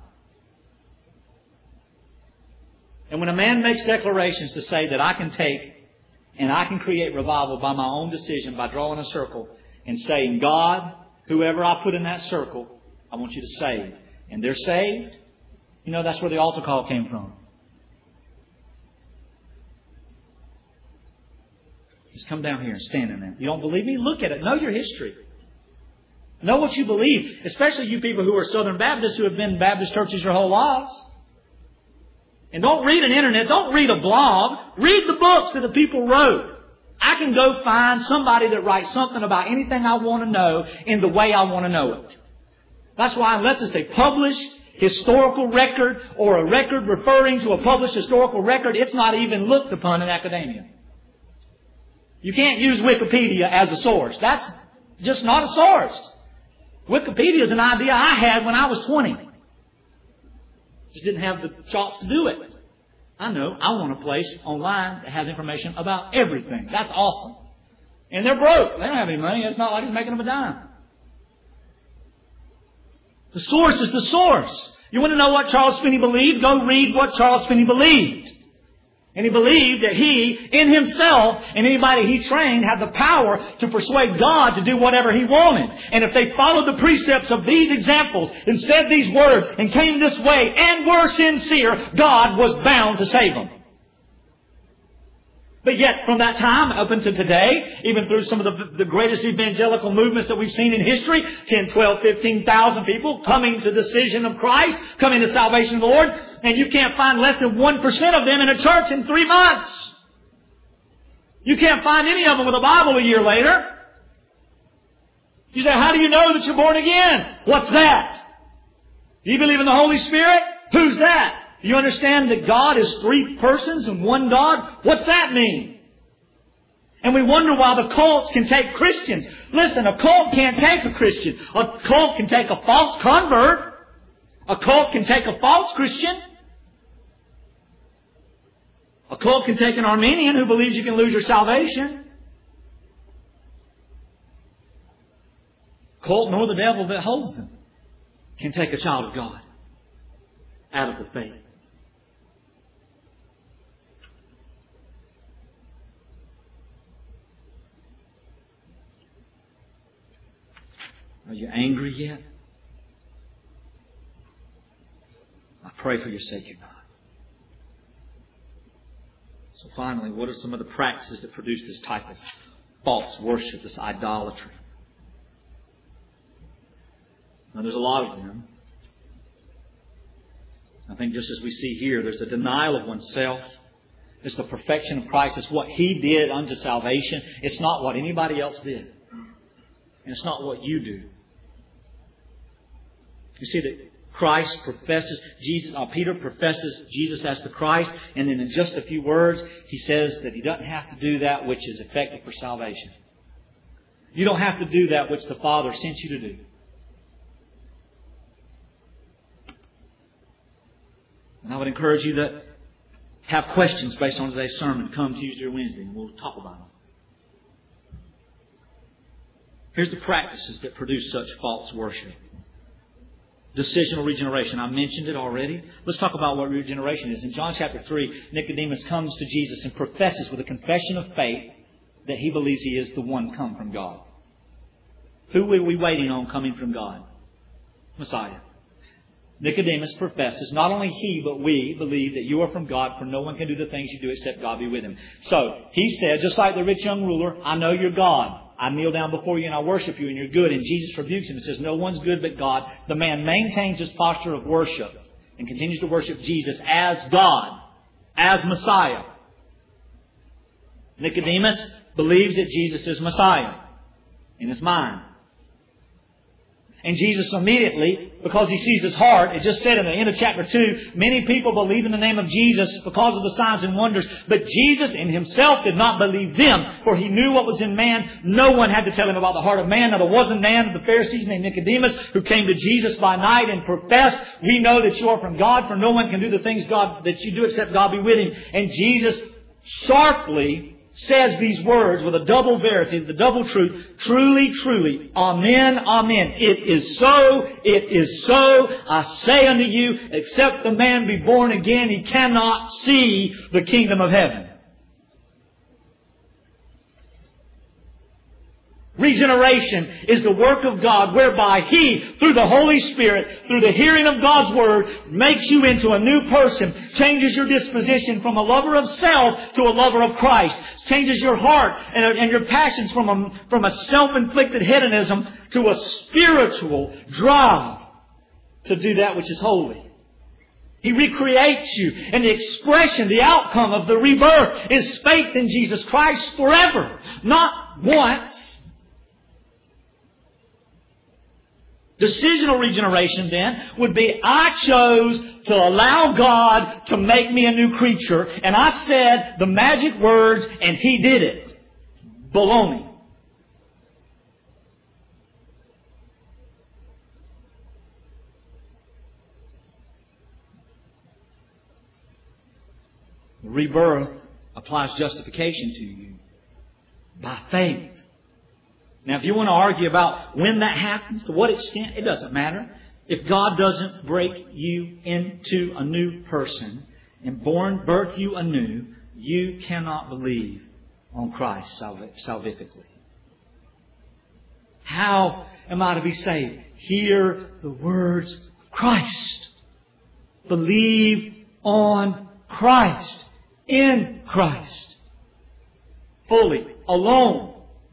And when a man makes declarations to say that I can take and I can create revival by my own decision, by drawing a circle and saying, God, whoever I put in that circle, I want you to save. And they're saved. You know, that's where the altar call came from. Just come down here and stand in there. You don't believe me? Look at it. Know your history. Know what you believe. Especially you people who are Southern Baptists who have been in Baptist churches your whole lives. And don't read an internet. Don't read a blog. Read the books that the people wrote. I can go find somebody that writes something about anything I want to know in the way I want to know it. That's why unless it's a published historical record or a record referring to a published historical record, it's not even looked upon in academia. You can't use Wikipedia as a source. That's just not a source. Wikipedia is an idea I had when I was 20. Just didn't have the chops to do it. I know. I want a place online that has information about everything. That's awesome. And they're broke. They don't have any money. It's not like it's making them a dime. The source is the source. You want to know what Charles Finney believed? Go read what Charles Finney believed. And he believed that he, in himself, and anybody he trained, had the power to persuade God to do whatever He wanted. And if they followed the precepts of these examples and said these words and came this way and were sincere, God was bound to save them. But yet, from that time up until today, even through some of the greatest evangelical movements that we've seen in history, 10, 12, 15,000 people coming to the decision of Christ, coming to salvation of the Lord, and you can't find less than 1% of them in a church in 3 months. You can't find any of them with a Bible a year later. You say, how do you know that you're born again? What's that? Do you believe in the Holy Spirit? Who's that? Do you understand that God is 3 persons and one God? What's that mean? And we wonder why the cults can take Christians. Listen, a cult can't take a Christian. A cult can take a false convert. A cult can take a false Christian. A cult can take an Armenian who believes you can lose your salvation. Cult nor the devil that holds them can take a child of God out of the faith. Are you angry yet? I pray for your sake you're not. So finally, what are some of the practices that produce this type of false worship, this idolatry? Now, there's a lot of them. I think just as we see here, there's a denial of oneself. It's the perfection of Christ. It's what He did unto salvation. It's not what anybody else did. And it's not what you do. You see that Christ professes Jesus, Peter professes Jesus as the Christ, and then in just a few words, he says that he doesn't have to do that which is effective for salvation. You don't have to do that which the Father sent you to do. And I would encourage you that have questions based on today's sermon. Come Tuesday or Wednesday and we'll talk about them. Here's the practices that produce such false worship. Decisional regeneration. I mentioned it already. Let's talk about what regeneration is. In John chapter 3, Nicodemus comes to Jesus and professes with a confession of faith that he believes he is the one come from God. Who are we waiting on coming from God? Messiah. Nicodemus professes, not only he, but we believe that you are from God, for no one can do the things you do except God be with him. So, he said, just like the rich young ruler, I know you're God. I kneel down before you and I worship you and you're good. And Jesus rebukes him and says, no one's good but God. The man maintains his posture of worship and continues to worship Jesus as God, as Messiah. Nicodemus believes that Jesus is Messiah in his mind. And Jesus immediately, because He sees his heart, it just said in the end of chapter 2, many people believe in the name of Jesus because of the signs and wonders. But Jesus in Himself did not believe them, for He knew what was in man. No one had to tell Him about the heart of man. Now there was a man of the Pharisees named Nicodemus who came to Jesus by night and professed, we know that you are from God, for no one can do the things God that you do except God be with him. And Jesus sharply says these words with a double verity, the double truth, truly, truly, amen, amen. It is so, I say unto you, except the man be born again, he cannot see the kingdom of heaven. Regeneration is the work of God whereby He, through the Holy Spirit, through the hearing of God's Word, makes you into a new person, changes your disposition from a lover of self to a lover of Christ, changes your heart and your passions from a self-inflicted hedonism to a spiritual drive to do that which is holy. He recreates you, and the expression, the outcome of the rebirth is faith in Jesus Christ forever, not once. Decisional regeneration then would be, I chose to allow God to make me a new creature, and I said the magic words and He did it. Baloney. Rebirth applies justification to you by faith. Now, if you want to argue about when that happens, to what extent, it doesn't matter. If God doesn't break you into a new person and birth you anew, you cannot believe on Christ salvifically. How am I to be saved? Hear the words of Christ. Believe on Christ. In Christ. Fully. Alone.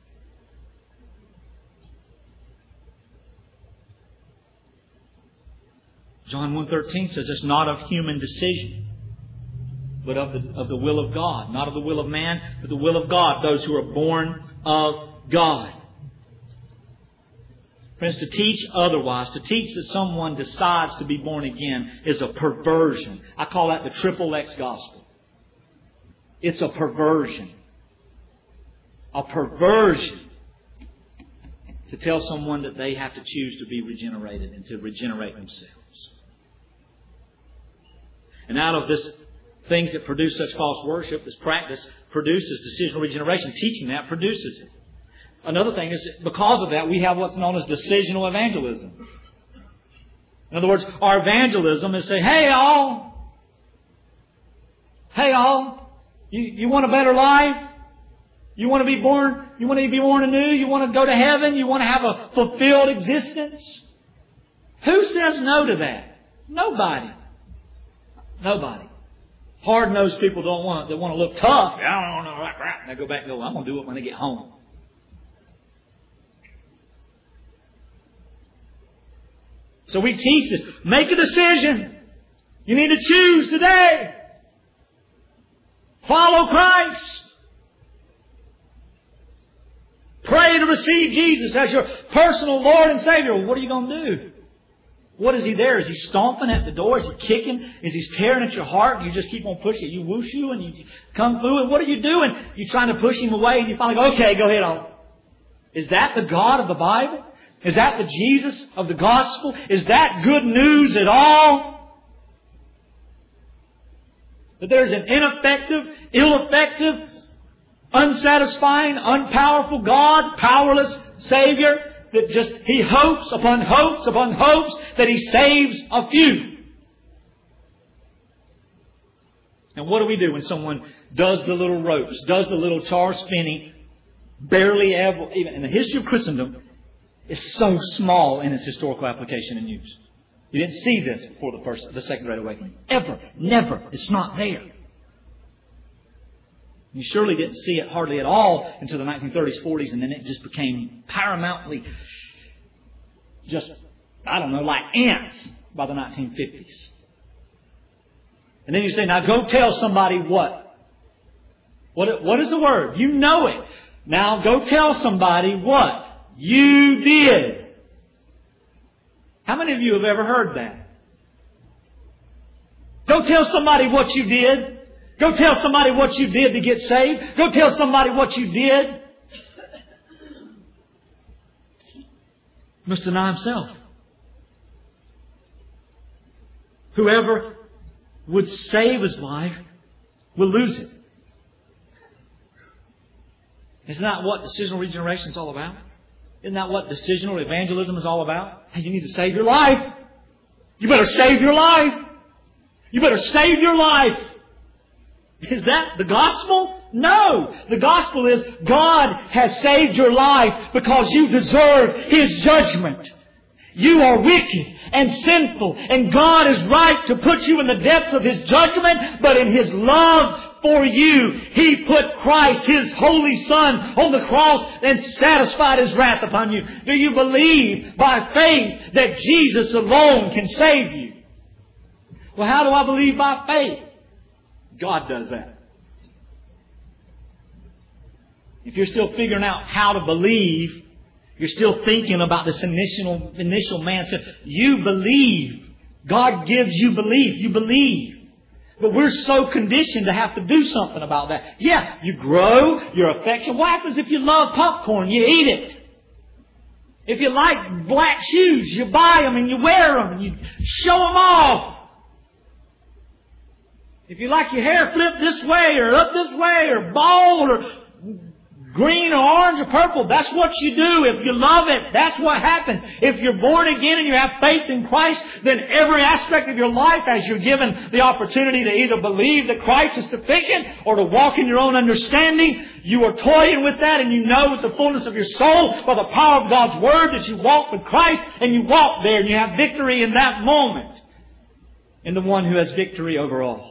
John 1:13 says it's not of human decision, but of the will of God. Not of the will of man, but the will of God. Those who are born of God. Friends, to teach otherwise, to teach that someone decides to be born again is a perversion. I call that the triple X gospel. It's a perversion. A perversion to tell someone that they have to choose to be regenerated and to regenerate themselves. And out of this things that produce such false worship, this practice produces decisional regeneration. Teaching that produces it. Another thing is, because of that, we have what's known as decisional evangelism. In other words, our evangelism is say, hey all, you want a better life? You want to be born? You want to be born anew? You want to go to heaven? You want to have a fulfilled existence? Who says no to that? Nobody. Nobody. Hard-nosed people they want to look tough. I don't know. They go back and go, I'm going to do it when I get home. So we teach this. Make a decision. You need to choose today. Follow Christ. Pray to receive Jesus as your personal Lord and Savior. Well, what are you going to do? What is He there? Is He stomping at the door? Is He kicking? Is He tearing at your heart? You just keep on pushing. You wushu and you kung fu. And what are you doing? You're trying to push Him away and you finally go, okay, go ahead on. Is that the God of the Bible? Is that the Jesus of the gospel? Is that good news at all? That there's an ineffective, ill-effective, unsatisfying, unpowerful God, powerless Savior, that just He hopes upon hopes upon hopes that He saves a few. And what do we do when someone does the little ropes, does the little Charles Finney, barely ever, even in the history of Christendom, is so small in its historical application and use. You didn't see this before the Second Great Awakening. Ever. Never. It's not there. You surely didn't see it hardly at all until the 1930s, 40s, and then it just became paramountly just, like ants by the 1950s. And then you say, now go tell somebody what? What is the word? You know it. Now go tell somebody what? You did. How many of you have ever heard that? Go tell somebody what you did. Go tell somebody what you did to get saved. Go tell somebody what you did. He must deny himself. Whoever would save his life will lose it. Isn't that what decisional regeneration is all about? Isn't that what decisional evangelism is all about? Hey, you need to save your life. You better save your life. You better save your life. Is that the gospel? No. The gospel is God has saved your life because you deserve His judgment. You are wicked and sinful, and God is right to put you in the depths of His judgment, but in His love for you, He put Christ, His holy Son, on the cross and satisfied His wrath upon you. Do you believe by faith that Jesus alone can save you? Well, how do I believe by faith? God does that. If you're still figuring out how to believe, You're still thinking about this initial man. You believe. God gives you belief. You believe. But we're so conditioned to have to do something about that. Yeah, you grow your affection. What happens if you love popcorn? You eat it. If you like black shoes, you buy them and you wear them and you show them off. If you like your hair flipped this way or up this way or bald or green or orange or purple, that's what you do. If you love it, that's what happens. If you're born again and you have faith in Christ, then every aspect of your life, as you're given the opportunity to either believe that Christ is sufficient or to walk in your own understanding, you are toying with that, and you know with the fullness of your soul, by the power of God's Word, that you walk with Christ, and you walk there, and you have victory in that moment in the one who has victory over all.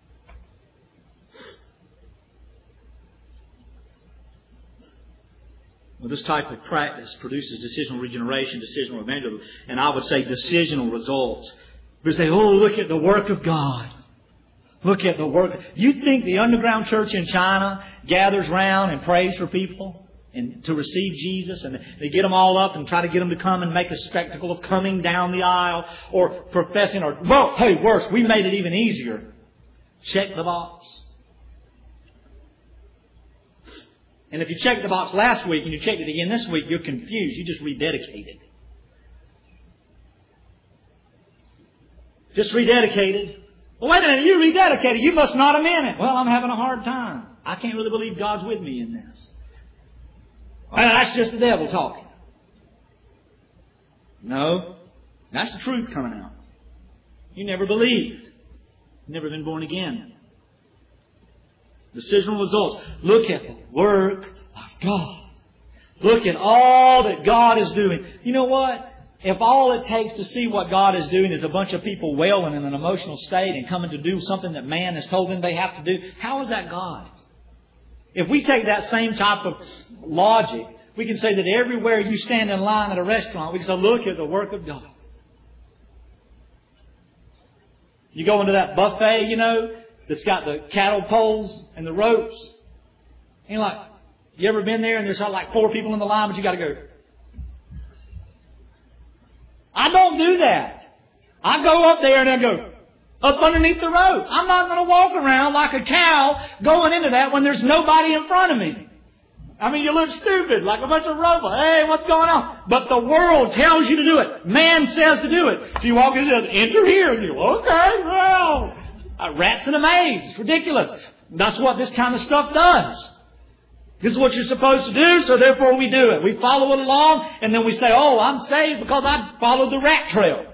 Well, this type of practice produces decisional regeneration, decisional evangelism, and I would say decisional results. We say, oh, look at the work of God. Look at the work. You think the underground church in China gathers round and prays for people and to receive Jesus, and they get them all up and try to get them to come and make a spectacle of coming down the aisle or professing, or, well, hey, worse, we made it even easier. Check the box. And if you checked the box last week and you checked it again this week, you're confused. You just rededicated. Just rededicated. Well, wait a minute, you rededicated. You must not have meant it. Well, I'm having a hard time. I can't really believe God's with me in this. Well, that's just the devil talking. No, that's the truth coming out. You never believed. You've never been born again. Decisional results. Look at the work of God. Look at all that God is doing. You know what? If all it takes to see what God is doing is a bunch of people wailing in an emotional state and coming to do something that man has told them they have to do, how is that God? If we take that same type of logic, we can say that everywhere you stand in line at a restaurant, we can say, look at the work of God. You go into that buffet, you know, that's got the cattle poles and the ropes. And you're like, you ever been there and there's like 4 people in the line, but you got to go. I don't do that. I go up there and I go up underneath the rope. I'm not going to walk around like a cow going into that when there's nobody in front of me. I mean, you look stupid, like a bunch of robots. Hey, what's going on? But the world tells you to do it. Man says to do it. So you walk in and enter here, and you go, okay, well, rats in a maze. It's ridiculous. That's what this kind of stuff does. This is what you're supposed to do, so therefore we do it. We follow it along, and then we say, oh, I'm saved because I followed the rat trail.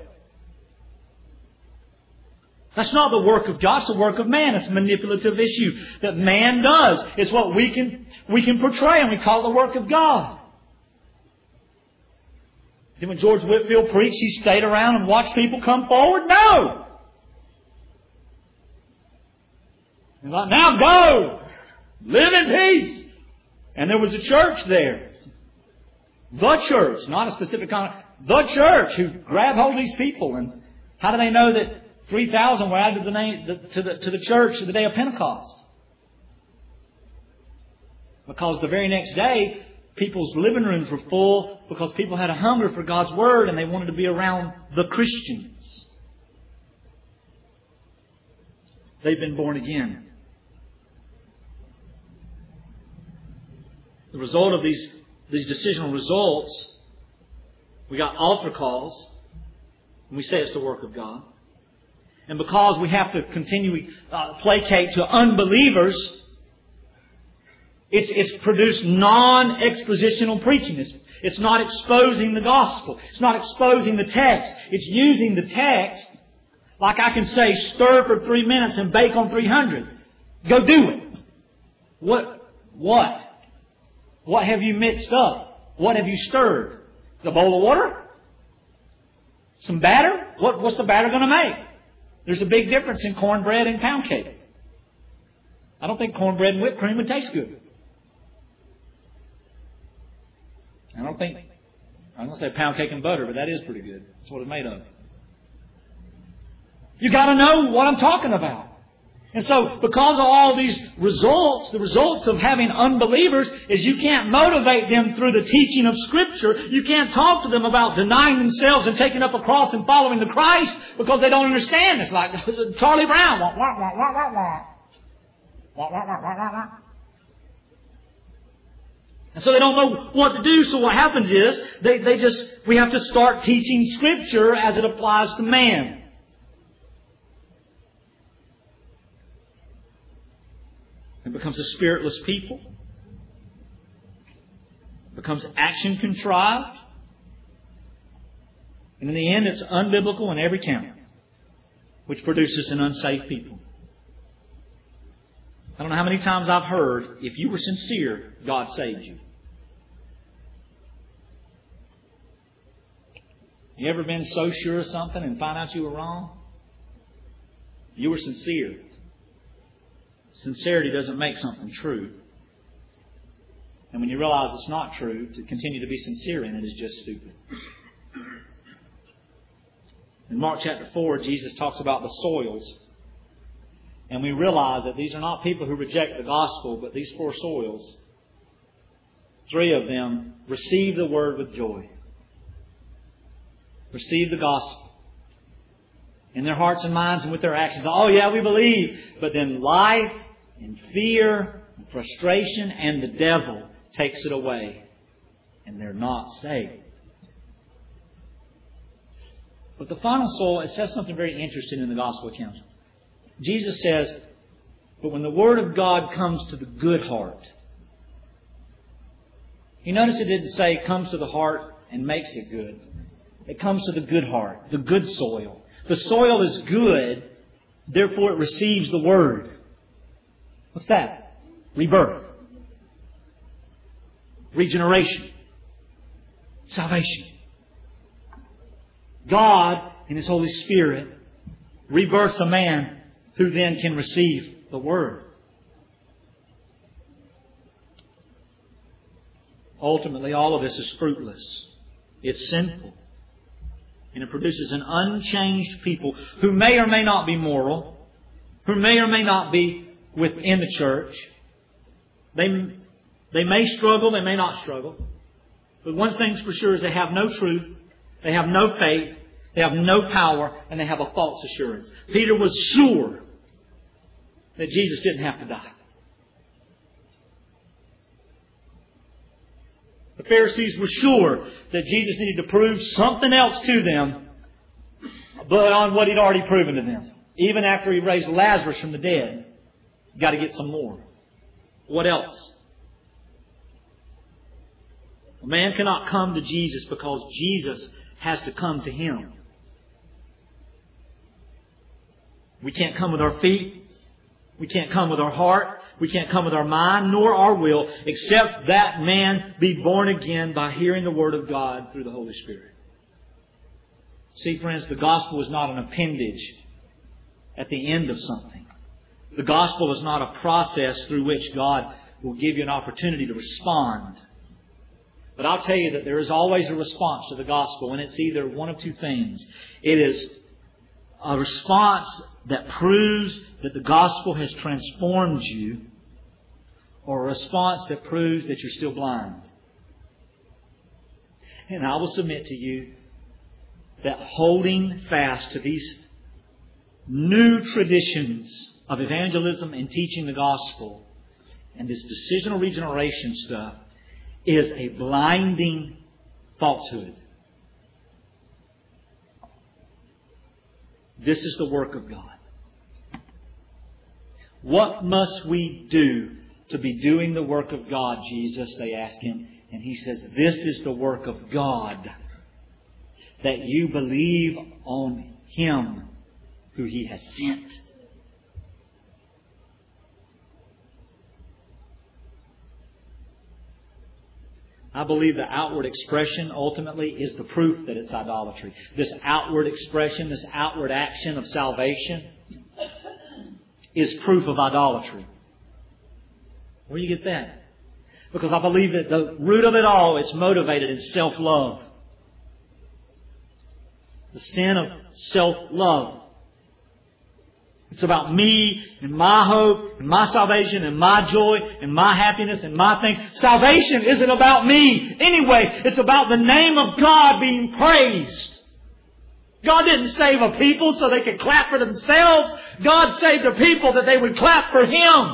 That's not the work of God, it's the work of man. It's a manipulative issue that man does. It's what we can portray, and we call it the work of God. Then when George Whitefield preached, he stayed around and watched people come forward? No! He's like, now go! Live in peace! And there was a church there. The church, not a specific kind of, the church who grabbed hold of these people. And how do they know that 3,000 were added to the church the day of Pentecost? Because the very next day, people's living rooms were full because people had a hunger for God's Word and they wanted to be around the Christians. They've been born again. The result of these decisional results, we got altar calls, and we say it's the work of God. And because we have to continually placate to unbelievers, it's produced non-expositional preaching. It's not exposing the gospel. It's not exposing the text. It's using the text, like I can say, stir for 3 minutes and bake on 300. Go do it. What? What have you mixed up? What have you stirred? The bowl of water? Some batter? What's the batter going to make? There's a big difference in cornbread and pound cake. I don't think cornbread and whipped cream would taste good. I'm going to say pound cake and butter, but that is pretty good. That's what it's made of. You got to know what I'm talking about. And so, because of all these results, the results of having unbelievers is you can't motivate them through the teaching of Scripture. You can't talk to them about denying themselves and taking up a cross and following the Christ because they don't understand. It's like Charlie Brown. And so they don't know what to do. So what happens is we have to start teaching Scripture as it applies to man. It becomes a spiritless people. It becomes action contrived. And in the end, it's unbiblical in every count, which produces an unsafe people. I don't know how many times I've heard, if you were sincere, God saved you. You ever been so sure of something and find out you were wrong? You were sincere. Sincerity doesn't make something true. And when you realize it's not true, to continue to be sincere in it is just stupid. In Mark chapter 4, Jesus talks about the soils. And we realize that these are not people who reject the gospel, but these 4 soils. 3 of them receive the word with joy. Receive the gospel. In their hearts and minds and with their actions. Oh yeah, we believe. But then life and fear and frustration and the devil takes it away. And they're not saved. But the final soul, it says something very interesting in the gospel account. Jesus says, but when the Word of God comes to the good heart. You notice it didn't say it comes to the heart and makes it good. It comes to the good heart, the good soil. The soil is good, therefore it receives the Word. What's that? Rebirth. Regeneration. Salvation. God, in His Holy Spirit, rebirths a man who then can receive the Word. Ultimately, all of this is fruitless. It's sinful. And it produces an unchanged people who may or may not be moral, who may or may not be within the church. They may struggle, they may not struggle. But one thing's for sure is they have no truth, they have no faith, they have no power, and they have a false assurance. Peter was sure that Jesus didn't have to die. The Pharisees were sure that Jesus needed to prove something else to them beyond what He'd already proven to them. Even after He raised Lazarus from the dead, you've got to get some more. What else? A man cannot come to Jesus because Jesus has to come to him. We can't come with our feet. We can't come with our heart. We can't come with our mind nor our will, except that man be born again by hearing the Word of God through the Holy Spirit. See, friends, the gospel is not an appendage at the end of something. The gospel is not a process through which God will give you an opportunity to respond. But I'll tell you that there is always a response to the gospel, and it's either one of two things. It is a response that proves that the gospel has transformed you, or a response that proves that you're still blind. And I will submit to you that holding fast to these new traditions of evangelism and teaching the gospel and this decisional regeneration stuff is a blinding falsehood. This is the work of God. What must we do to be doing the work of God, Jesus? They ask Him. And He says, this is the work of God, that you believe on Him who He has sent. I believe the outward expression ultimately is the proof that it's idolatry. This outward expression, this outward action of salvation is proof of idolatry. Where do you get that? Because I believe that the root of it all is motivated in self-love. The sin of self-love. It's about me and my hope and my salvation and my joy and my happiness and my thing. Salvation isn't about me. Anyway, it's about the name of God being praised. God didn't save a people so they could clap for themselves. God saved a people that they would clap for Him.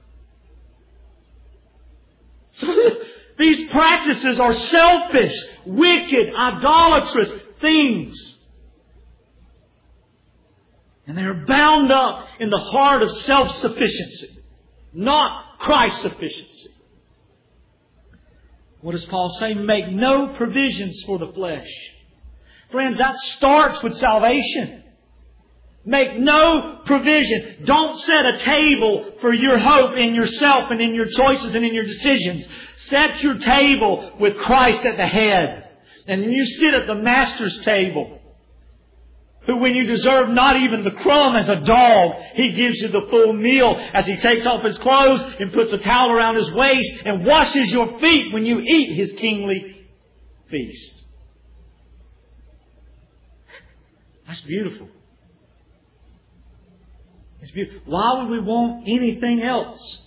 So these practices are selfish, wicked, idolatrous things. And they're bound up in the heart of self-sufficiency, not Christ-sufficiency. What does Paul say? Make no provisions for the flesh. Friends, that starts with salvation. Make no provision. Don't set a table for your hope in yourself and in your choices and in your decisions. Set your table with Christ at the head. And then you sit at the Master's table, who when you deserve not even the crumb as a dog, He gives you the full meal as He takes off His clothes and puts a towel around His waist and washes your feet when you eat His kingly feast. That's beautiful. It's beautiful. Why would we want anything else?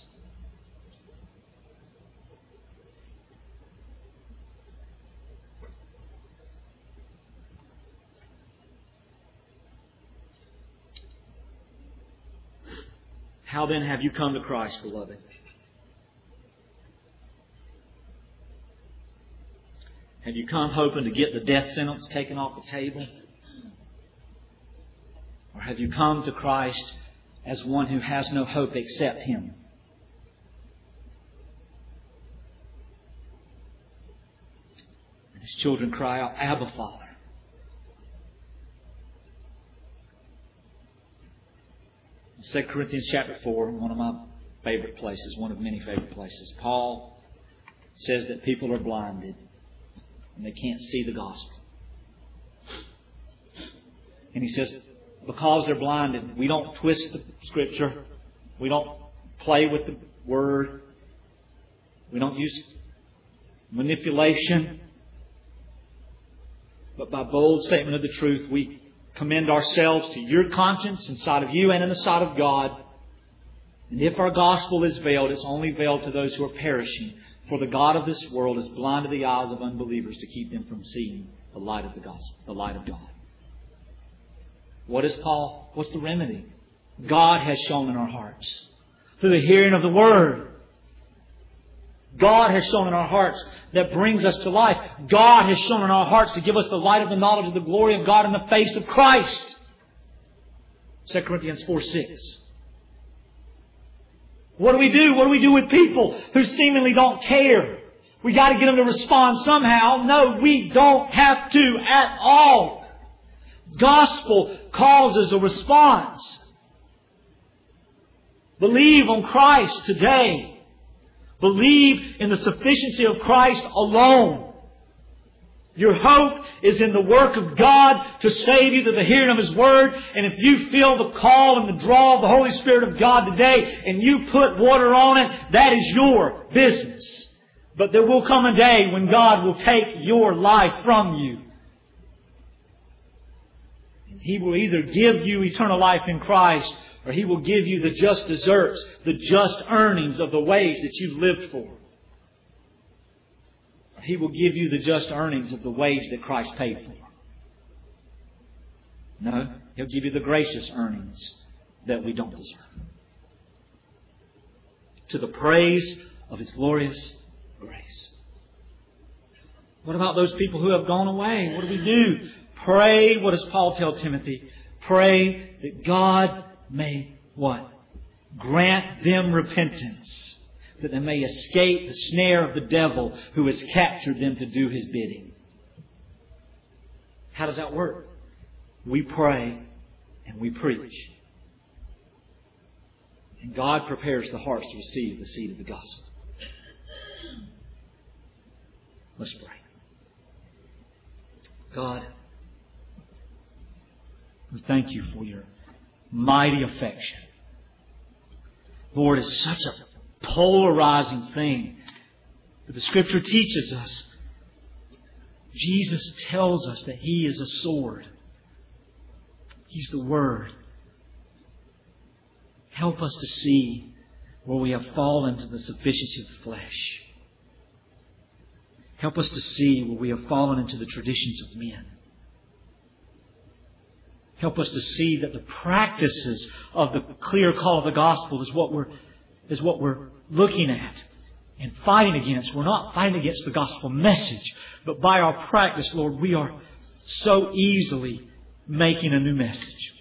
How then have you come to Christ, beloved? Have you come hoping to get the death sentence taken off the table? Or have you come to Christ as one who has no hope except Him? And His children cry out, Abba, Father. In 2 Corinthians chapter 4, one of my favorite places, one of many favorite places, Paul says that people are blinded and they can't see the gospel. And he says, because they're blinded, we don't twist the Scripture. We don't play with the Word. We don't use manipulation. But by bold statement of the truth, we commend ourselves to your conscience inside of you and in the sight of God. And if our gospel is veiled, it's only veiled to those who are perishing. For the God of this world has blinded the eyes of unbelievers to keep them from seeing the light of the gospel, the light of God. What is Paul? What's the remedy? God has shown in our hearts through the hearing of the Word. God has shown in our hearts that brings us to life. God has shown in our hearts to give us the light of the knowledge of the glory of God in the face of Christ. 2 Corinthians 4:6. What do we do? What do we do with people who seemingly don't care? We got to get them to respond somehow. No, we don't have to at all. Gospel causes a response. Believe on Christ today. Believe in the sufficiency of Christ alone. Your hope is in the work of God to save you through the hearing of His Word. And if you feel the call and the draw of the Holy Spirit of God today and you put water on it, that is your business. But there will come a day when God will take your life from you. He will either give you eternal life in Christ, or He will give you the just deserts, the just earnings of the wage that you've lived for. Or He will give you the just earnings of the wage that Christ paid for. No, He'll give you the gracious earnings that we don't deserve. To the praise of His glorious grace. What about those people who have gone away? What do we do? Pray. What does Paul tell Timothy? Pray that God may what? Grant them repentance, that they may escape the snare of the devil who has captured them to do his bidding. How does that work? We pray and we preach. And God prepares the hearts to receive the seed of the gospel. Let's pray. God, we thank You for Your mighty affection. Lord, it's such a polarizing thing. But the Scripture teaches us. Jesus tells us that He is a sword. He's the Word. Help us to see where we have fallen to the sufficiency of the flesh. Help us to see where we have fallen into the traditions of men. Help us to see that the practices of the clear call of the gospel is what we're looking at and fighting against. We're not fighting against the gospel message, but by our practice, Lord, we are so easily making a new message.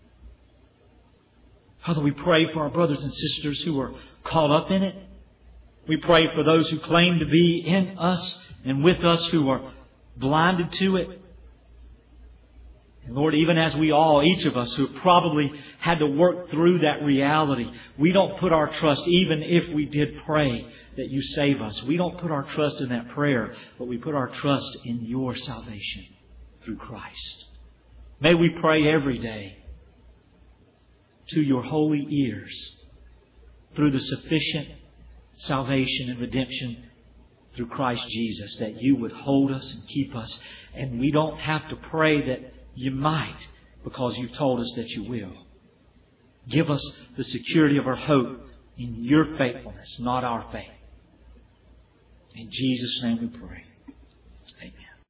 Father, we pray for our brothers and sisters who are caught up in it. We pray for those who claim to be in us and with us who are blinded to it. And Lord, even as we all, each of us who have probably had to work through that reality, we don't put our trust, even if we did pray that you save us. We don't put our trust in that prayer, but we put our trust in your salvation through Christ. May we pray every day to your holy ears through the sufficient salvation and redemption through Christ Jesus, that you would hold us and keep us. And we don't have to pray that you might, because you've told us that you will. Give us the security of our hope in your faithfulness, not our faith. In Jesus' name we pray. Amen.